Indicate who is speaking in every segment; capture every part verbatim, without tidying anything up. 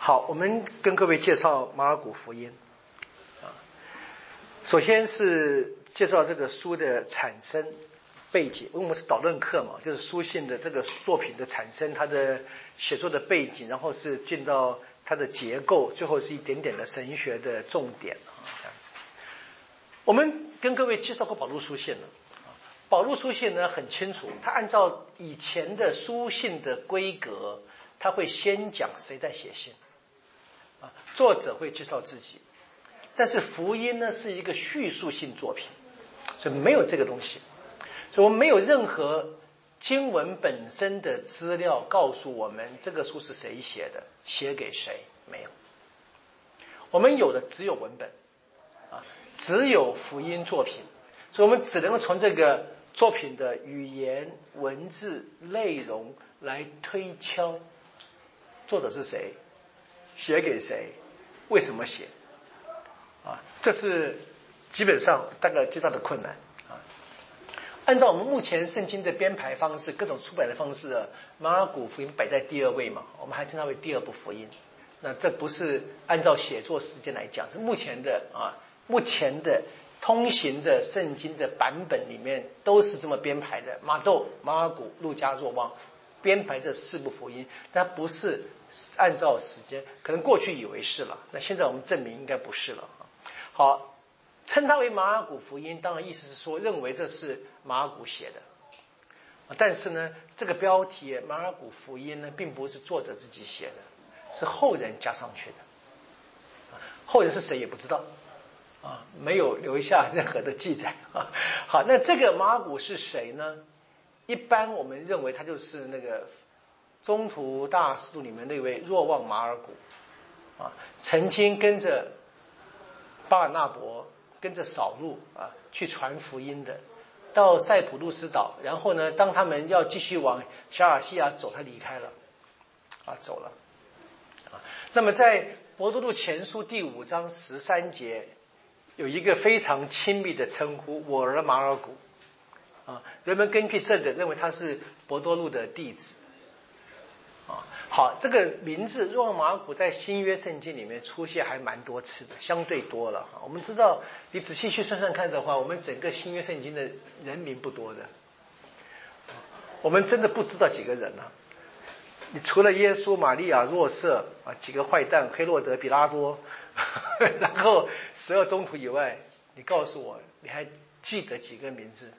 Speaker 1: 好，我们跟各位介绍马尔谷福音啊。首先是介绍这个书的产生背景，因为我们是导论课嘛，就是书信的这个作品的产生，它的写作的背景，然后是进到它的结构，最后是一点点的神学的重点啊，这样子。我们跟各位介绍过保禄书信了。保禄书信呢很清楚，他按照以前的书信的规格，他会先讲谁在写信，啊，作者会介绍自己。但是福音呢是一个叙述性作品，所以没有这个东西，所以我们没有任何经文本身的资料告诉我们这个书是谁写的，写给谁，没有。我们有的只有文本，啊，只有福音作品，所以我们只能够从这个作品的语言、文字、内容来推敲作者是谁，写给谁，为什么写啊？这是基本上大概最大的困难啊。按照我们目前圣经的编排方式，各种出版的方式啊，马尔谷福音摆在第二位嘛，我们还称它为第二部福音。那这不是按照写作时间来讲，是目前的啊，目前的通行的圣经的版本里面都是这么编排的，马窦、马尔谷、路加、若望编排这四部福音，但不是按照时间，可能过去以为是了，那现在我们证明应该不是了。好，称它为马尔谷福音，当然意思是说认为这是马尔谷写的，但是呢，这个标题马尔谷福音呢，并不是作者自己写的，是后人加上去的，后人是谁也不知道啊，没有留下任何的记载啊。好，那这个马尔谷是谁呢？一般我们认为他就是那个中途大使徒里面那位若望马尔谷啊，曾经跟着巴尔纳伯、跟着扫路啊去传福音的，到塞浦路斯岛，然后呢，当他们要继续往小亚细亚走，他离开了啊，走了啊。那么在伯多禄前书第五章十三节。有一个非常亲密的称呼，我儿马尔谷啊，人们根据这个认为他是伯多禄的弟子啊。好，这个名字若望马尔谷在新约圣经里面出现还蛮多次的，相对多了。我们知道，你仔细去算算看的话，我们整个新约圣经的人名不多的，我们真的不知道几个人啊。你除了耶稣、玛利亚、若瑟啊，几个坏蛋，黑洛德、比拉多，然后十二宗徒以外，你告诉我，你还记得几个名字？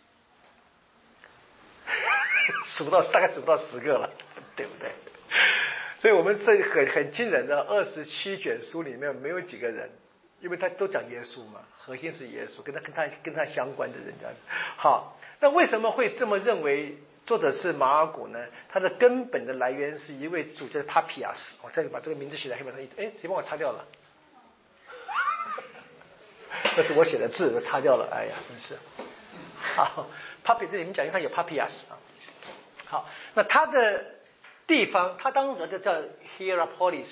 Speaker 1: 数不到，大概数不到十个了，对不对？所以我们这很很惊人的二十七卷书里面没有几个人，因为他都讲耶稣嘛，核心是耶稣，跟他跟他跟他相关的人这样子。好，那为什么会这么认为？作者是马尔谷呢，他的根本的来源是一位主角 Papias， 我再把这个名字写在黑板上，哎，谁帮我擦掉了？那是我写的字，我擦掉了，哎呀，真是。好 ，Papi 这里面讲义上有 Papias 啊。好，那他的地方，他当时就叫 Hierapolis。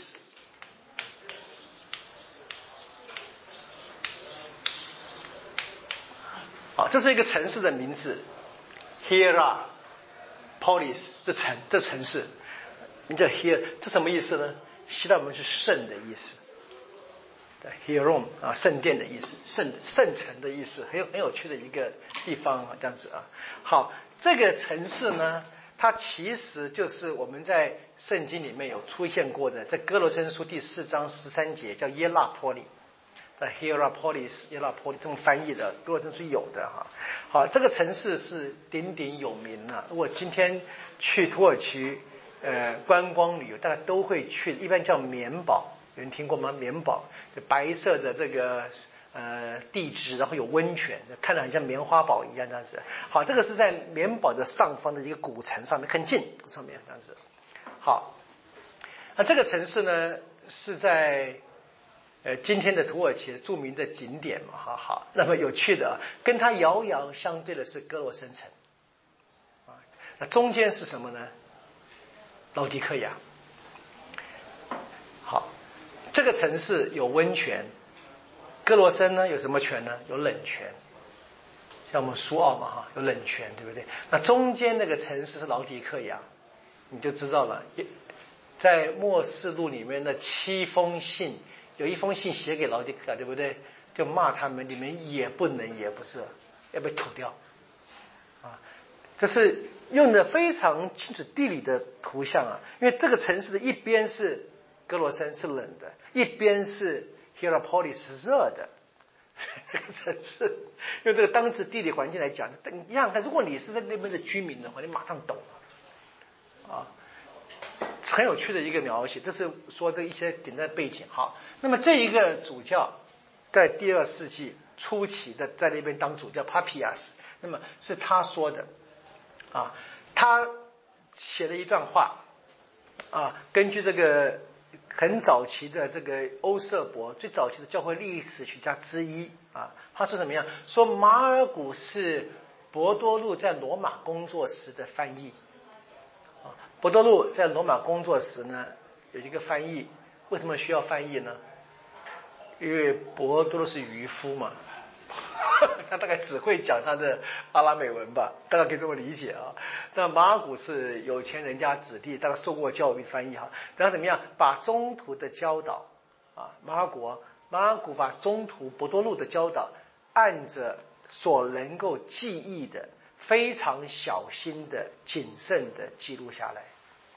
Speaker 1: 好，这是一个城市的名字 ，Hiera。Polis 这城这城市，你叫 Hier， 这什么意思呢？希腊文是圣的意思 ，Hieron 啊，圣殿的意思，圣圣城的意思，很有很有趣的一个地方啊，这样子啊。好，这个城市呢，它其实就是我们在圣经里面有出现过的，在哥罗森书第四章十三节叫耶拉波利。在 Hierapolis 耶拉波利这么翻译的，哥罗森书有的哈。好，这个城市是鼎鼎有名啊。如果今天去土耳其呃观光旅游，大家都会去，一般叫棉堡，有人听过吗？棉堡，就白色的这个呃地质，然后有温泉，看着很像棉花堡一样这样子。好，这个是在棉堡的上方的一个古城上面，很近上面这样子。好，那这个城市呢是在。呃，今天的土耳其著名的景点嘛，哈好。那么有趣的，跟它遥遥相对的是哥罗森城，啊，那中间是什么呢？老迪克亚。好，这个城市有温泉，哥罗森呢有什么泉呢？有冷泉，像我们苏澳嘛，哈，有冷泉，对不对？那中间那个城市是老迪克亚，你就知道了。 在末世录里面的七封信，有一封信写给劳狄克，对不对？就骂他们，你们也不能也不是，要被吐掉啊！这是用的非常清楚地理的图像啊，因为这个城市的一边是哥罗森是冷的，一边是 Hierapolis 是热的。这个城市用这个当时地理环境来讲，你想想看，如果你是在那边的居民的话，你马上懂啊，很有趣的一个描写。这是说这一些简单的背景。好，那么这一个主教在第二世纪初期的在那边当主教 Papias， 那么是他说的啊，他写了一段话啊，根据这个很早期的这个欧瑟伯，最早期的教会历史学家之一啊，他说怎么样？说马尔谷是博多禄在罗马工作时的翻译啊。博多禄在罗马工作时呢，有一个翻译，为什么需要翻译呢？因为博多禄是渔夫嘛。他大概只会讲他的阿拉美文吧，大概可以这么理解啊。那马尔谷是有钱人家子弟，大概受过教育翻译哈。然后怎么样把中途的教导啊，马尔谷马尔谷把中途博多禄的教导，按着所能够记忆的，非常小心的、谨慎的记录下来。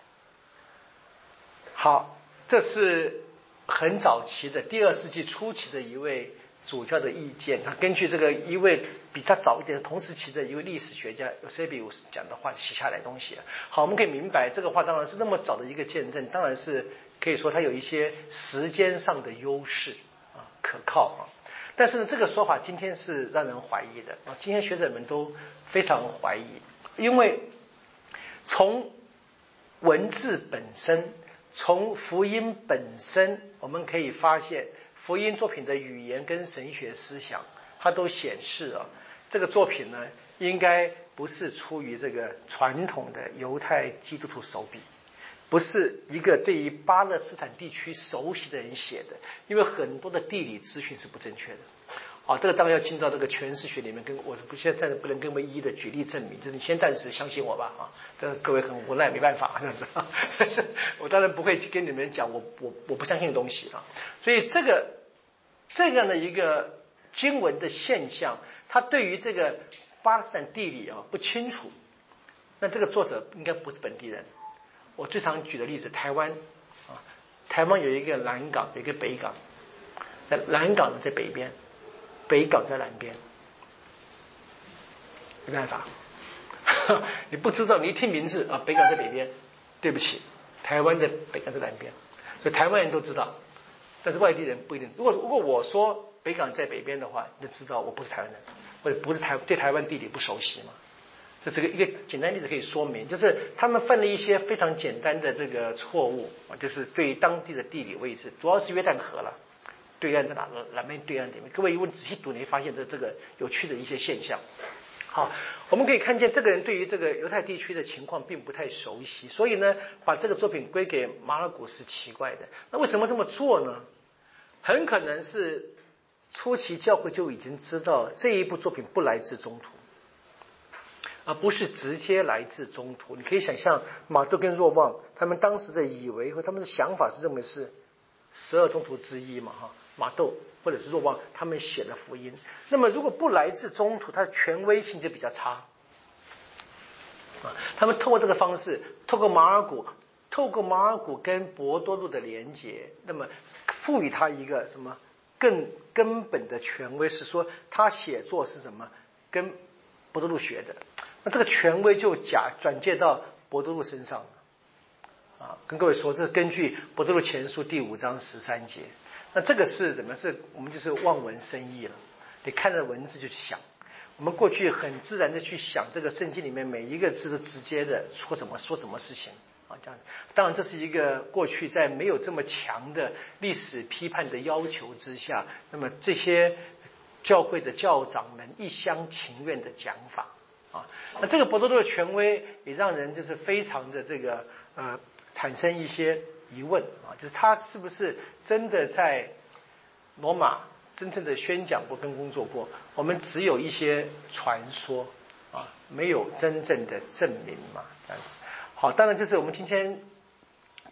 Speaker 1: 好，这是很早期的第二世纪初期的一位主教的意见，他根据这个一位比他早一点同时期的一位历史学家 Eusebius 讲的话写下来的东西。好，我们可以明白这个话当然是那么早的一个见证，当然是可以说它有一些时间上的优势啊，可靠啊。但是呢，这个说法今天是让人怀疑的啊，今天学者们都非常怀疑，因为从文字本身，从福音本身，我们可以发现福音作品的语言跟神学思想，它都显示啊，这个作品呢，应该不是出于这个传统的犹太基督徒手笔，不是一个对于巴勒斯坦地区熟悉的人写的，因为很多的地理资讯是不正确的。好，这个当然要进到这个诠释学里面，跟我不现在暂时不能跟唯一的举例证明，就是你先暂时相信我吧啊，这个各位很无奈，没办法这样子。但是我当然不会跟你们讲我我我不相信的东西啊。所以这个这样的一个经文的现象，它对于这个巴勒斯坦地理啊不清楚，那这个作者应该不是本地人。我最常举的例子，台湾啊，台湾有一个南港，有一个北港，那南港在北边，北港在南边，没办法，你不知道，你一听名字啊，北港在北边，对不起，台湾的北港在南边，所以台湾人都知道，但是外地人不一定。如果如果我说北港在北边的话，你就知道我不是台湾人，或者不是台对台湾地理不熟悉嘛。这是个一个简单例子可以说明，就是他们犯了一些非常简单的这个错误啊，就是对于当地的地理位置，主要是约旦河了，对岸在哪？南边对岸里面。各位如果仔细读，你会发现这这个有趣的一些现象。好，我们可以看见这个人对于这个犹太地区的情况并不太熟悉，所以呢，把这个作品归给马尔谷是奇怪的。那为什么这么做呢？很可能是初期教会就已经知道这一部作品不来自中途。而不是直接来自中途。你可以想象马窦跟若望他们当时的以为和他们的想法是认为是十二中途之一嘛哈，马窦或者是若望他们写的福音。那么如果不来自中途，它的权威性就比较差啊。他们透过这个方式，透过马尔谷，透过马尔谷跟博多禄的连结，那么赋予他一个什么更根本的权威，是说他写作是什么跟博多禄学的。那这个权威就假转借到博多禄身上啊，跟各位说，这是根据博多禄前书第五章十三节。那这个是怎么？是我们就是望文生义了。你看着文字就去想，我们过去很自然的去想这个圣经里面每一个字都直接的说什么说什么事情啊，这样。当然这是一个过去在没有这么强的历史批判的要求之下，那么这些教会的教长们一厢情愿的讲法。啊，那这个博多禄的权威也让人就是非常的这个呃产生一些疑问啊，就是他是不是真的在罗马真正的宣讲过跟工作过？我们只有一些传说啊，没有真正的证明嘛，这样子。好，当然就是我们今天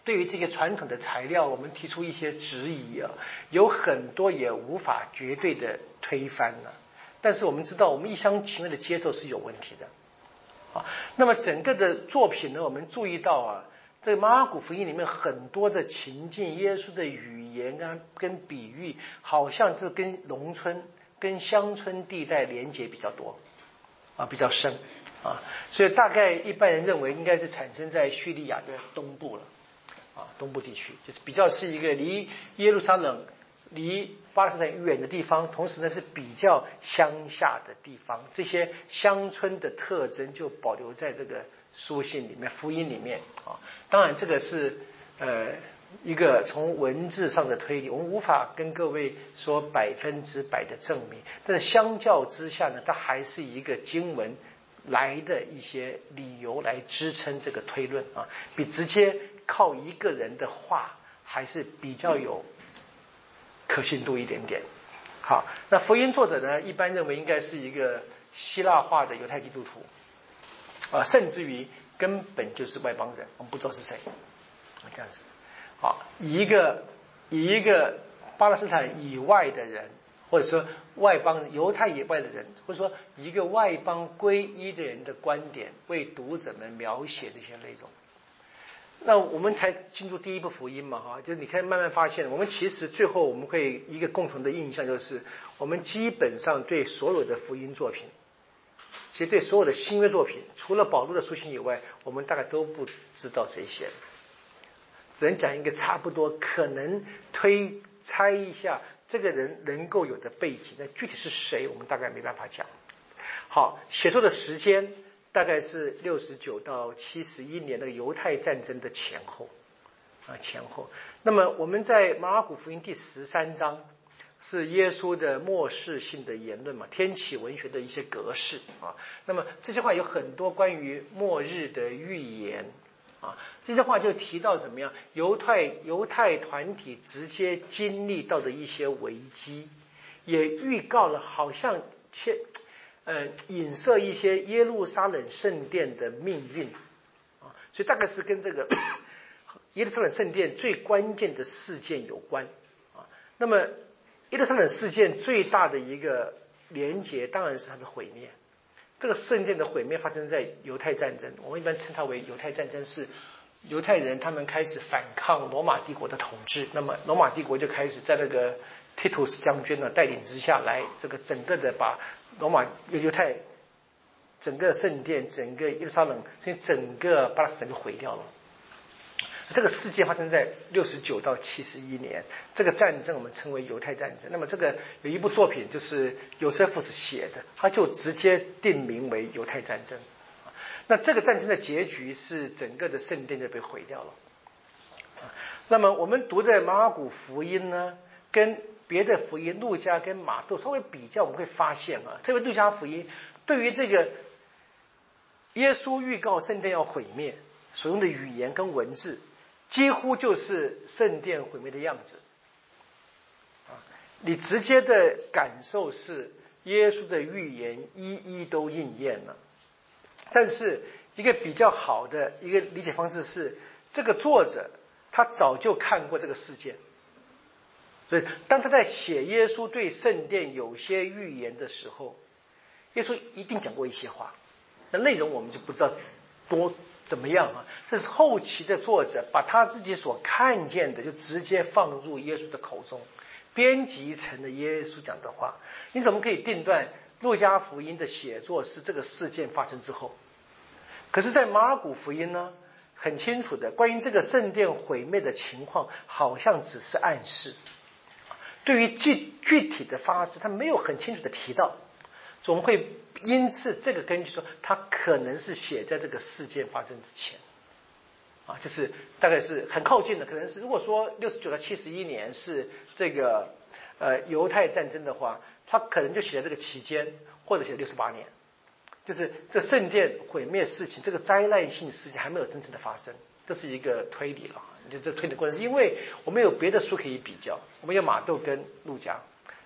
Speaker 1: 对于这些传统的材料，我们提出一些质疑啊，有很多也无法绝对的推翻了。但是我们知道，我们一厢情愿的接受是有问题的啊。那么整个的作品呢，我们注意到啊，这个马可福音里面很多的情境，耶稣的语言啊跟比喻，好像是跟农村、跟乡村地带连结比较多啊，比较深啊。所以大概一般人认为应该是产生在叙利亚的东部了。啊，东部地区就是比较是一个离耶路撒冷、离巴勒斯坦远的地方，同时呢是比较乡下的地方。这些乡村的特征就保留在这个书信里面、福音里面啊。当然，这个是呃一个从文字上的推理，我们无法跟各位说百分之百的证明，但是相较之下呢，它还是一个经文来的一些理由来支撑这个推论啊，比直接靠一个人的话还是比较有可信度一点点。好，那福音作者呢，一般认为应该是一个希腊化的犹太基督徒啊，甚至于根本就是外邦人，我们不知道是谁，这样子。好，以一个以一个巴勒斯坦以外的人，或者说外邦人、犹太以外的人，或者说一个外邦皈依的人的观点，为读者们描写这些内容。那我们才进入第一部福音嘛，哈，就是你可以慢慢发现，我们其实最后我们会一个共同的印象就是，我们基本上对所有的福音作品，其实对所有的新约作品，除了保罗的书信以外，我们大概都不知道谁写的，只能讲一个差不多，可能推猜一下这个人能够有的背景，但具体是谁，我们大概没办法讲。好，写作的时间大概是六十九到七十一年的犹太战争的前后啊前后。那么我们在马可福音第十三章是耶稣的末世性的言论嘛，天启文学的一些格式啊。那么这些话有很多关于末日的预言啊，这些话就提到怎么样犹太犹太团体直接经历到的一些危机，也预告了好像切。呃，影射一些耶路撒冷圣殿的命运啊，所以大概是跟这个耶路撒冷圣殿最关键的事件有关啊。那么耶路撒冷事件最大的一个连结，当然是它的毁灭。这个圣殿的毁灭发生在犹太战争，我们一般称它为犹太战争，是犹太人他们开始反抗罗马帝国的统治，那么罗马帝国就开始在那个提图斯将军呢带领之下来，这个整个的把罗马犹太整个圣殿、整个耶路撒冷，甚至整个巴勒斯坦就毁掉了。这个事件发生在六十九到七十一年，这个战争我们称为犹太战争。那么这个有一部作品就是尤瑟夫斯写的，他就直接定名为犹太战争。那这个战争的结局是整个的圣殿就被毁掉了。那么我们读的马可福音呢，跟别的福音路加跟马窦稍微比较，我们会发现啊，特别路加福音对于这个耶稣预告圣殿要毁灭所用的语言跟文字，几乎就是圣殿毁灭的样子啊，你直接的感受是耶稣的预言一一都应验了。但是一个比较好的一个理解方式是，这个作者他早就看过这个事件，所以当他在写耶稣对圣殿有些预言的时候，耶稣一定讲过一些话，那内容我们就不知道多怎么样啊。这是后期的作者把他自己所看见的就直接放入耶稣的口中，编辑成了耶稣讲的话。因此我们可以定断路加福音的写作是这个事件发生之后，可是在马可福音呢，很清楚的关于这个圣殿毁灭的情况好像只是暗示，对于具具体的发生他没有很清楚的提到，所以我们会因此这个根据说他可能是写在这个事件发生之前啊，就是大概是很靠近的，可能是如果说六十九到七十一年是这个呃犹太战争的话，他可能就写在这个期间，或者写六十八年，就是这圣殿毁灭事情，这个灾难性事情还没有真正的发生，这是一个推理了。就这推理过程，是因为我们有别的书可以比较，我们有马窦跟路加，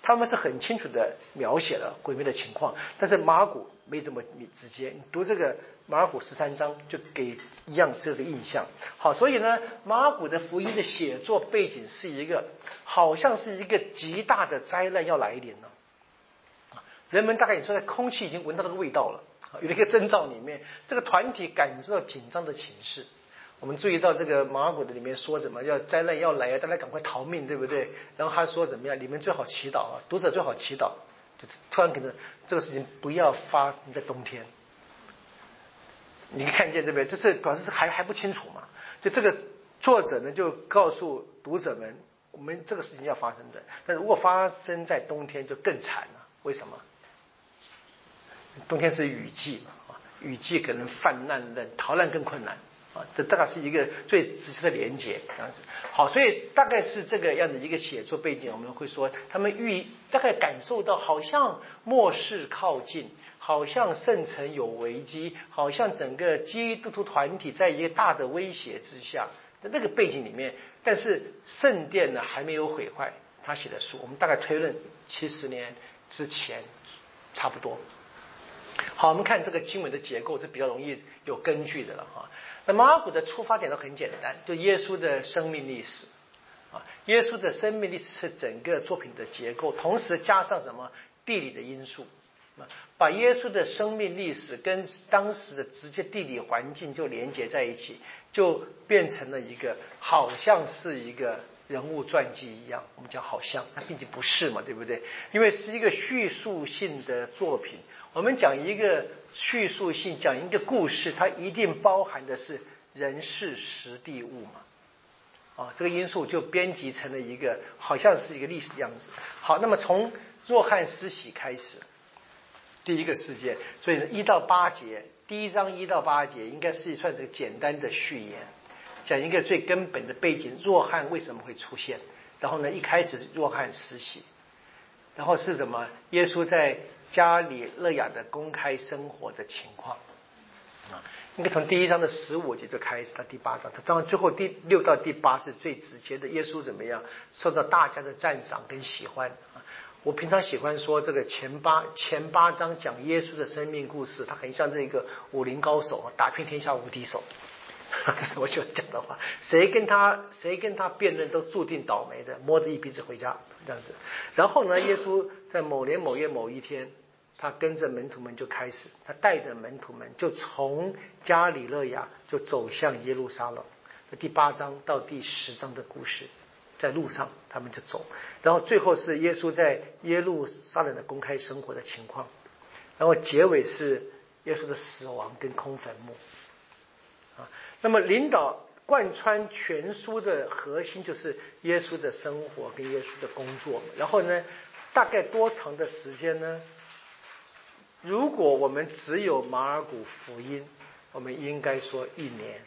Speaker 1: 他们是很清楚的描写了鬼魅的情况，但是马可没这么直接。你读这个马可十三章就给一样这个印象。好，所以呢，马可的福音的写作背景是一个好像是一个极大的灾难要来临了。人们大概你说在空气已经闻到那个味道了，有一个征兆里面，这个团体感知到紧张的情势。我们注意到这个马可的里面说什么，要灾难要来啊，大家赶快逃命，对不对？然后他说怎么样，你们最好祈祷啊，读者最好祈祷，就是突然可能这个事情不要发生在冬天。你看见对不对？这是表示还还不清楚嘛？就这个作者呢，就告诉读者们，我们这个事情要发生的，但如果发生在冬天就更惨了。为什么？冬天是雨季嘛，雨季可能泛滥的逃难更困难啊，这大概是一个最直接的连结这样子。好，所以大概是这个样的一个写作背景，我们会说他们预大概感受到好像末世靠近，好像圣城有危机，好像整个基督徒团体在一个大的威胁之下，在那个背景里面，但是圣殿呢还没有毁坏，他写的书我们大概推论七十年之前差不多。好，我们看这个经文的结构，这比较容易有根据的了哈。那马可的出发点都很简单，就耶稣的生命历史啊，耶稣的生命历史是整个作品的结构，同时加上什么地理的因素，把耶稣的生命历史跟当时的直接地理环境就连接在一起，就变成了一个好像是一个人物传记一样。我们讲好像，它毕竟不是嘛，对不对？因为是一个叙述性的作品。我们讲一个叙述性，讲一个故事，它一定包含的是人事时地物嘛。啊，这个因素就编辑成了一个好像是一个历史样子。好，那么从若翰施洗开始，第一个事件，所以一到八节，第一章一到八节应该是算是简单的序言，讲一个最根本的背景，若翰为什么会出现，然后呢，一开始是若翰施洗，然后是什么？耶稣在加里肋亚的公开生活的情况啊，应该从第一章的十五节就开始到第八章，当然最后第六到第八是最直接的，耶稣怎么样受到大家的赞赏跟喜欢啊。我平常喜欢说这个前八前八章讲耶稣的生命故事，他很像这个武林高手，打遍天下无敌手。这是我喜欢讲的话，谁跟他谁跟他辩论都注定倒霉的，摸着一鼻子回家这样子。然后呢，耶稣在某年某月某一天，他跟着门徒们就开始，他带着门徒们就从加里肋亚就走向耶路撒冷。第八章到第十章的故事，在路上他们就走，然后最后是耶稣在耶路撒冷的公开生活的情况，然后结尾是耶稣的死亡跟空坟墓啊。那么领导贯穿全书的核心就是耶稣的生活跟耶稣的工作。然后呢，大概多长的时间呢？如果我们只有马尔谷福音，我们应该说一年。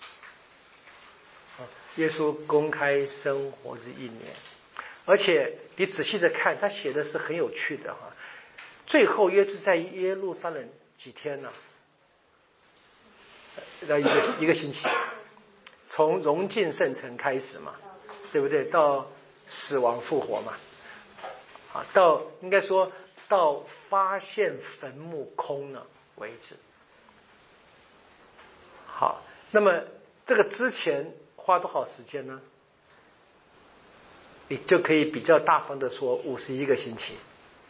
Speaker 1: 耶稣公开生活是一年，而且你仔细的看，他写的是很有趣的哈。最后耶稣在耶路撒冷几天呢？要一个一个星期，从融进圣城开始嘛，对不对？到死亡复活嘛，啊，到应该说到发现坟墓空了为止。好，那么这个之前花多少时间呢？你就可以比较大方的说五十一个星期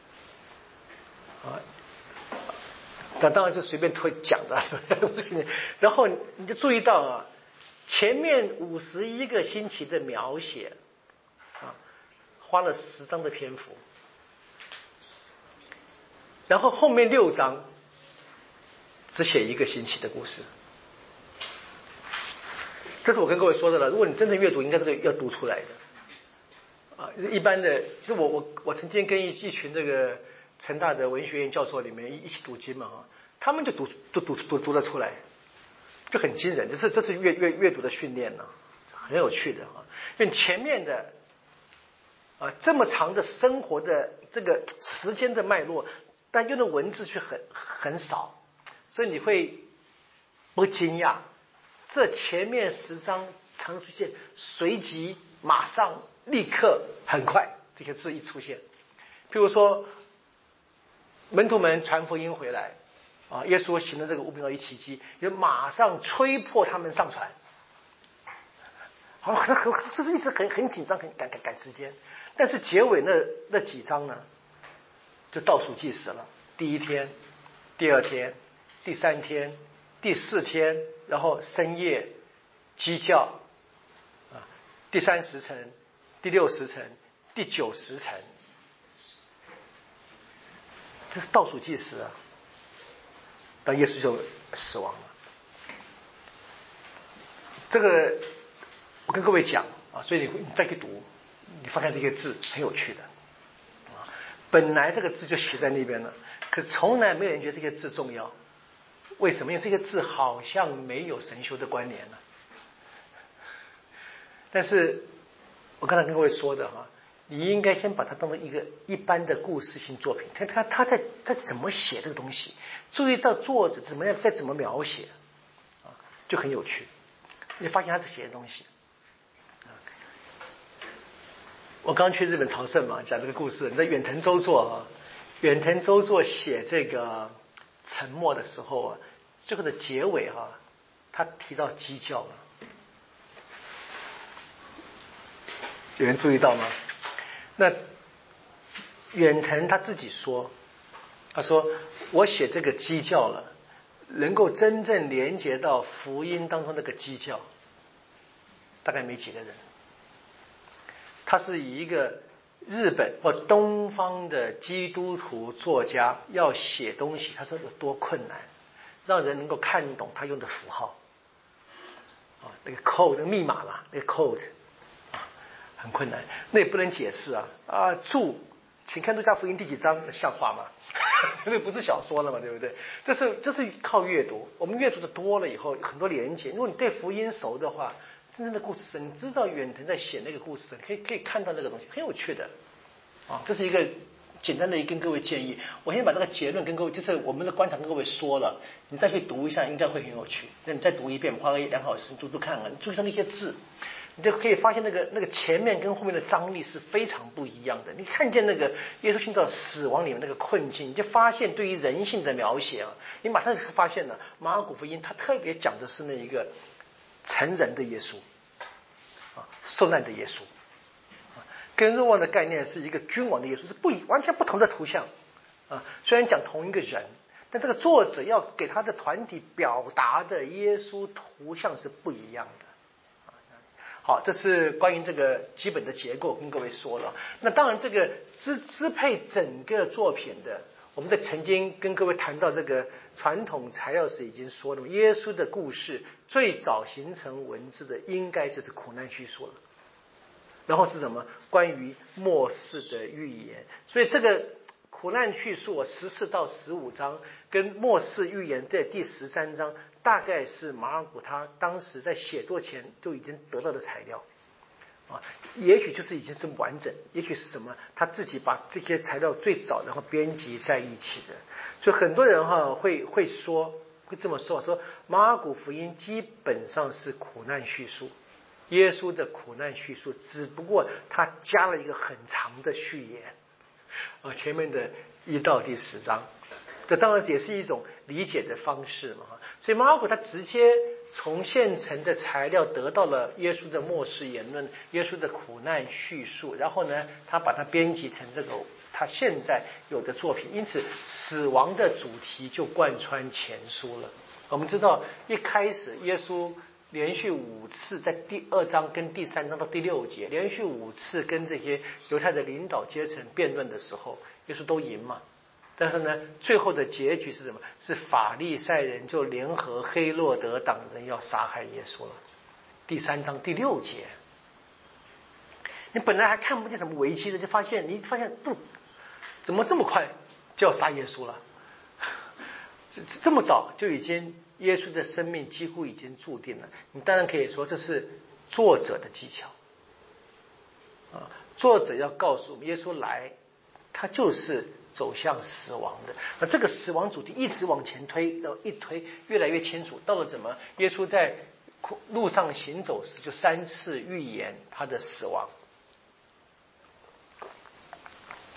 Speaker 1: 啊。那当然是随便推讲的，然后你就注意到啊，前面五十一个星期的描写啊，花了十章的篇幅，然后后面六章只写一个星期的故事。这是我跟各位说的了，如果你真的阅读，应该这个要读出来的啊。一般的，就我我我曾经跟一一群这个成大的文学院教授里面一一起读经嘛，他们就读就读读读得出来，就很惊人。这是这是阅阅阅读的训练呢，很有趣的啊。因为前面的啊这么长的生活的这个时间的脉络，但用的文字却很很少，所以你会不惊讶。这前面十章常出现，随即马上立刻很快这些字一出现。 譬如说，门徒们传福音回来，啊，耶稣行了这个五饼二鱼奇迹，就马上催迫他们上船。好，很很就是一直很很紧张，很赶赶赶时间。但是结尾那那几章呢，就倒数计时了。第一天、第二天、第三天、第四天，然后深夜鸡叫，啊，第三时辰、第六时辰、第九时辰，这是倒数计时啊。当耶稣就死亡了。这个我跟各位讲啊，所以你你再去读，你发现这些字很有趣的啊。本来这个字就写在那边了，可是从来没有人觉得这些字重要。为什么？因为这些字好像没有神修的关联了。但是我刚才跟各位说的哈，你应该先把它当成一个一般的故事性作品，看他他在在怎么写这个东西，注意到作者怎么样再怎么描写啊，就很有趣。你发现他在写的东西。我刚去日本朝圣嘛，讲这个故事。你在远藤周作啊，远藤周作写这个沉默的时候啊，最后的结尾哈、啊，他提到鸡叫了，有人注意到吗？那远藤他自己说，他说我写这个鸡叫了，能够真正连接到福音当中那个鸡叫，大概没几个人。他是以一个日本或东方的基督徒作家要写东西，他说有多困难，让人能够看懂他用的符号啊，那个 code 那个密码嘛，那个 code 啊，很困难，那也不能解释啊啊！注，请看路加福音第几章，像话吗？那不是小说了嘛，对不对？这是这是靠阅读，我们阅读的多了以后，很多连结。如果你对福音熟的话，真正的故事，你知道远藤在写那个故事的，可以可以看到那个东西，很有趣的啊。这是一个简单的跟各位建议。我先把这个结论跟各位，就是我们的观察跟各位说了，你再去读一下，应该会很有趣。那你再读一遍，花个两小时读读看看，你注意到那些字，你就可以发现那个那个前面跟后面的张力是非常不一样的。你看见那个耶稣进到死亡里面那个困境，你就发现对于人性的描写啊，你马上就发现了马尔谷福音它特别讲的是那一个成人的耶稣啊，受难的耶稣啊，跟若望的概念是一个君王的耶稣，是不完全不同的图像啊。虽然讲同一个人，但这个作者要给他的团体表达的耶稣图像是不一样的。好，这是关于这个基本的结构跟各位说了。那当然，这个支支配整个作品的，我们在曾经跟各位谈到这个传统材料时已经说了，耶稣的故事最早形成文字的，应该就是苦难叙述了。然后是什么？关于末世的预言。所以这个苦难叙述十四到十五章跟末世预言的第十三章，大概是马尔谷他当时在写作前就已经得到的材料啊，也许就是已经是完整，也许是什么他自己把这些材料最早然后编辑在一起的。所以很多人哈会会说会这么说，说马尔谷福音基本上是苦难叙述，耶稣的苦难叙述，只不过他加了一个很长的序言啊，前面的一到第十章，这当然也是一种理解的方式嘛。所以马尔谷他直接从现成的材料得到了耶稣的末世言论，耶稣的苦难叙述，然后呢，他把它编辑成这个他现在有的作品，因此死亡的主题就贯穿前书了。我们知道一开始耶稣连续五次在第二章跟第三章到第六节，连续五次跟这些犹太的领导阶层辩论的时候，耶稣都赢嘛。但是呢，最后的结局是什么？是法利赛人就联合黑落德党人要杀害耶稣了。第三章第六节，你本来还看不见什么危机的，就发现你发现不，怎么这么快就要杀耶稣了？这么早就已经耶稣的生命几乎已经注定了。你当然可以说这是作者的技巧啊，作者要告诉我们，耶稣来，他就是走向死亡的。那这个死亡主题一直往前推，然后一推越来越清楚，到了怎么？耶稣在路上行走时就三次预言他的死亡。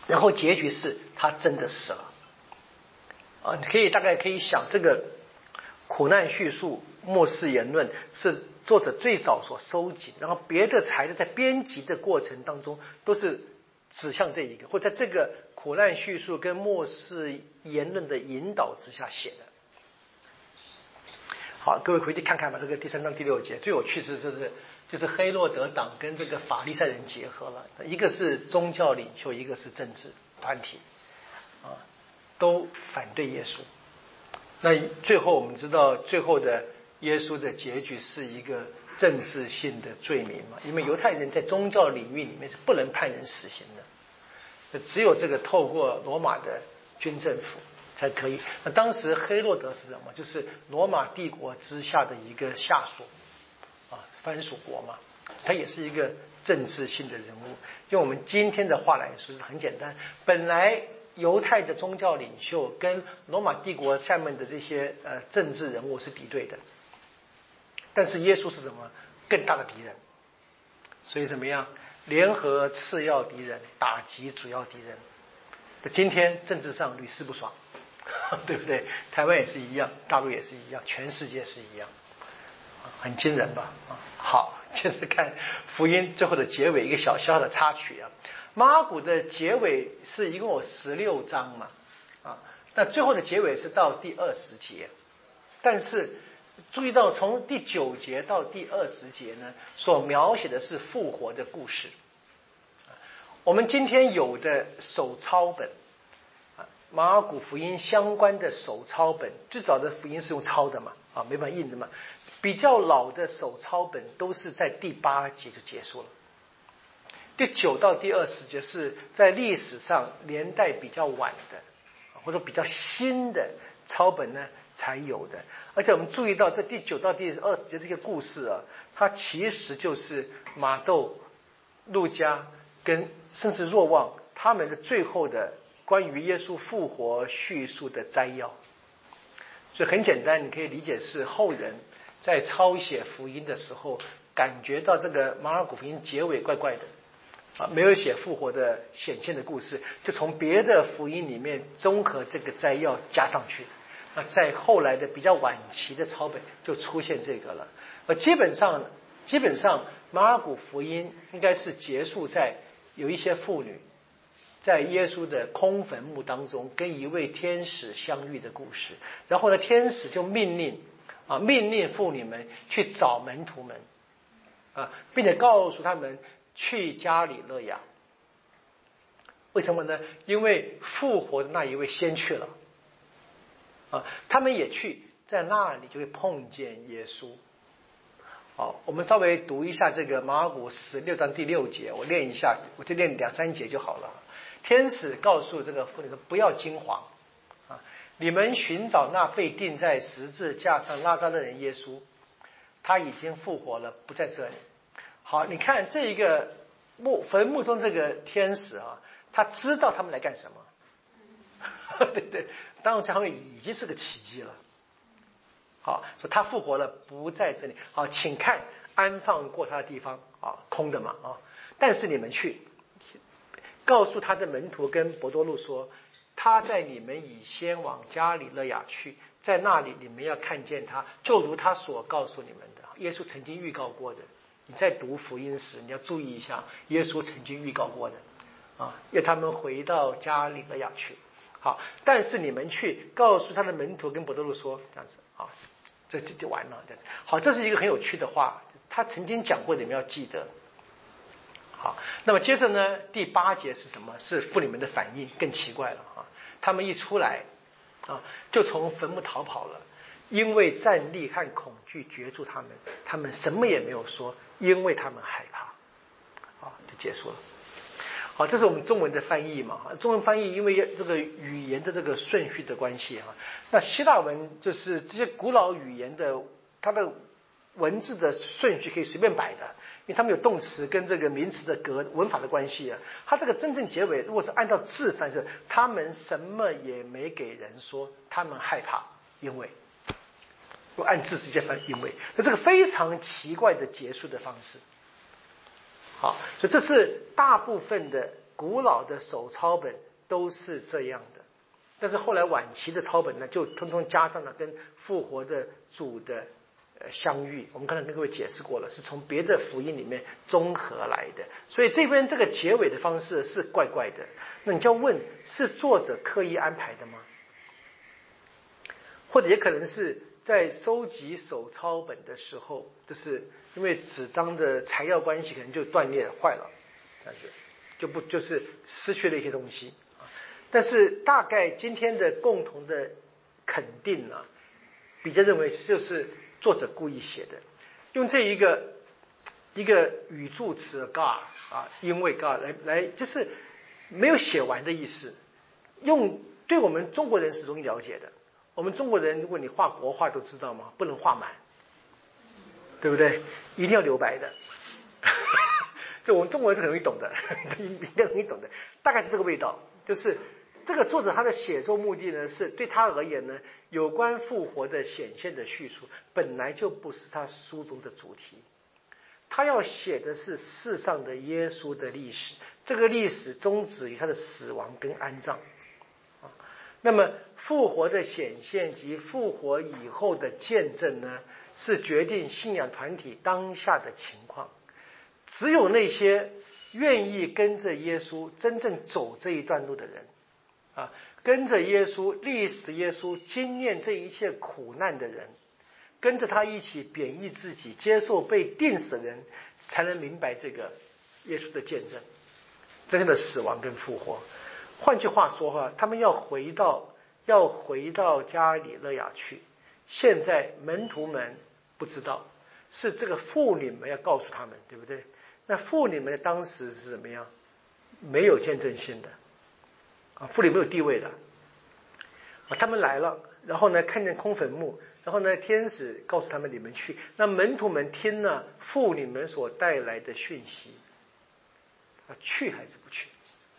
Speaker 1: 然后结局是他真的死了。啊，你可以大概可以想，这个苦难叙述末世言论是作者最早所收集，然后别的材料在编辑的过程当中都是指向这一个，或在这个苦难叙述跟末世言论的引导之下写的。好，各位回去看看吧，这个第三章第六节最有趣是这是就是黑洛德党跟这个法利赛人结合了，一个是宗教领袖，一个是政治团体，啊，都反对耶稣。那最后我们知道，最后的耶稣的结局是一个政治性的罪名嘛，因为犹太人在宗教领域里面是不能判人死刑的，只有这个透过罗马的军政府才可以。那当时黑洛德是什么？就是罗马帝国之下的一个下属啊，藩属国嘛，他也是一个政治性的人物。用我们今天的话来说是很简单，本来犹太的宗教领袖跟罗马帝国下面的这些呃政治人物是敌对的，但是耶稣是什么？更大的敌人，所以怎么样？联合次要敌人，打击主要敌人。今天政治上屡试不爽，对不对？台湾也是一样，大陆也是一样，全世界是一样，很惊人吧？好，接着看福音最后的结尾，一个小小的插曲啊。马可的结尾是一共有十六章嘛，啊，那最后的结尾是到第二十节，但是注意到从第九节到第二十节呢，所描写的是复活的故事。我们今天有的手抄本，马可福音相关的手抄本，最早的福音是用抄的嘛，啊，没办法印的嘛。比较老的手抄本都是在第八节就结束了。第九到第二十节是在历史上年代比较晚的，或者比较新的抄本呢才有的。而且我们注意到这第九到第二十节这个故事啊，它其实就是马窦、路加跟甚至若望他们的最后的关于耶稣复活叙述的摘要。所以很简单，你可以理解是后人在抄写福音的时候，感觉到这个马尔谷福音结尾怪怪的啊，没有写复活的显现的故事，就从别的福音里面综合这个摘要加上去。那在后来的比较晚期的抄本就出现这个了。而基本上，基本上马尔谷福音应该是结束在有一些妇女在耶稣的空坟墓当中跟一位天使相遇的故事。然后呢，天使就命令啊，命令妇女们去找门徒们啊，并且告诉他们去加里肋亚。为什么呢？因为复活的那一位先去了啊，他们也去，在那里就会碰见耶稣。好，我们稍微读一下这个马可十六章第六节，我念一下，我就念两三节就好了。天使告诉这个妇女说：“不要惊慌啊，你们寻找那被钉在十字架上拉扎的人耶稣，他已经复活了，不在这里。”好，你看这一个墓坟墓中这个天使啊，他知道他们来干什么，对对，当然这方面已经是个奇迹了。好，说他复活了，不在这里。好，请看安放过他的地方啊，空的嘛啊，但是你们去告诉他的门徒跟伯多禄说，他在你们以先往加里肋亚去，在那里你们要看见他，就如他所告诉你们的。耶稣曾经预告过的，你在读福音时你要注意一下，耶稣曾经预告过的啊，要他们回到加里肋亚去。好，但是你们去告诉他的门徒跟伯多禄说，这样子啊，这就就完了。这样子好，这是一个很有趣的话，他曾经讲过的，你们要记得。好，那么接着呢，第八节是什么？是妇女们的反应更奇怪了啊！他们一出来啊，就从坟墓逃跑了，因为战栗和恐惧攫住他们，他们什么也没有说，因为他们害怕。啊，就结束了。好，这是我们中文的翻译嘛？中文翻译因为这个语言的这个顺序的关系啊，那希腊文就是这些古老语言的它的文字的顺序可以随便摆的。因为他们有动词跟这个名词的格文法的关系啊，他这个真正结尾如果是按照字翻是，他们什么也没给人说，他们害怕，因为如果按字直接翻，因为那这个非常奇怪的结束的方式。好，所以这是大部分的古老的手抄本都是这样的，但是后来晚期的抄本呢，就通通加上了跟复活的主的呃相遇。我们刚才跟各位解释过了，是从别的福音里面综合来的，所以这边这个结尾的方式是怪怪的。那你就要问，是作者刻意安排的吗？或者也可能是在收集手抄本的时候，就是因为纸张的材料关系，可能就断裂了、坏了，这样子就不就是失去了一些东西啊。但是大概今天的共同的肯定呢、啊，比较认为就是作者故意写的，用这一个一个语助词 God 啊，因为 God 来来就是没有写完的意思，用对我们中国人是容易了解的。我们中国人，如果你画国画都知道吗？不能画满，对不对？一定要留白的。这我们中国人是很容易懂的，应该容易懂的，大概是这个味道。就是这个作者他的写作目的呢，是对他而言呢，有关复活的显现的叙述本来就不是他书中的主题，他要写的是世上的耶稣的历史，这个历史终止于他的死亡跟安葬。那么复活的显现及复活以后的见证呢，是决定信仰团体当下的情况。只有那些愿意跟着耶稣真正走这一段路的人啊，跟着耶稣历史的耶稣经验这一切苦难的人，跟着他一起贬义自己接受被钉死的人，才能明白这个耶稣的见证，真正的死亡跟复活。换句话说哈，他们要回到要回到加里肋亚去。现在门徒们不知道，是这个妇女们要告诉他们，对不对？那妇女们当时是怎么样？没有见证性的啊，妇女没有地位的啊。他们来了，然后呢看见空坟墓，然后呢天使告诉他们你们去。那门徒们听了妇女们所带来的讯息，啊，去还是不去？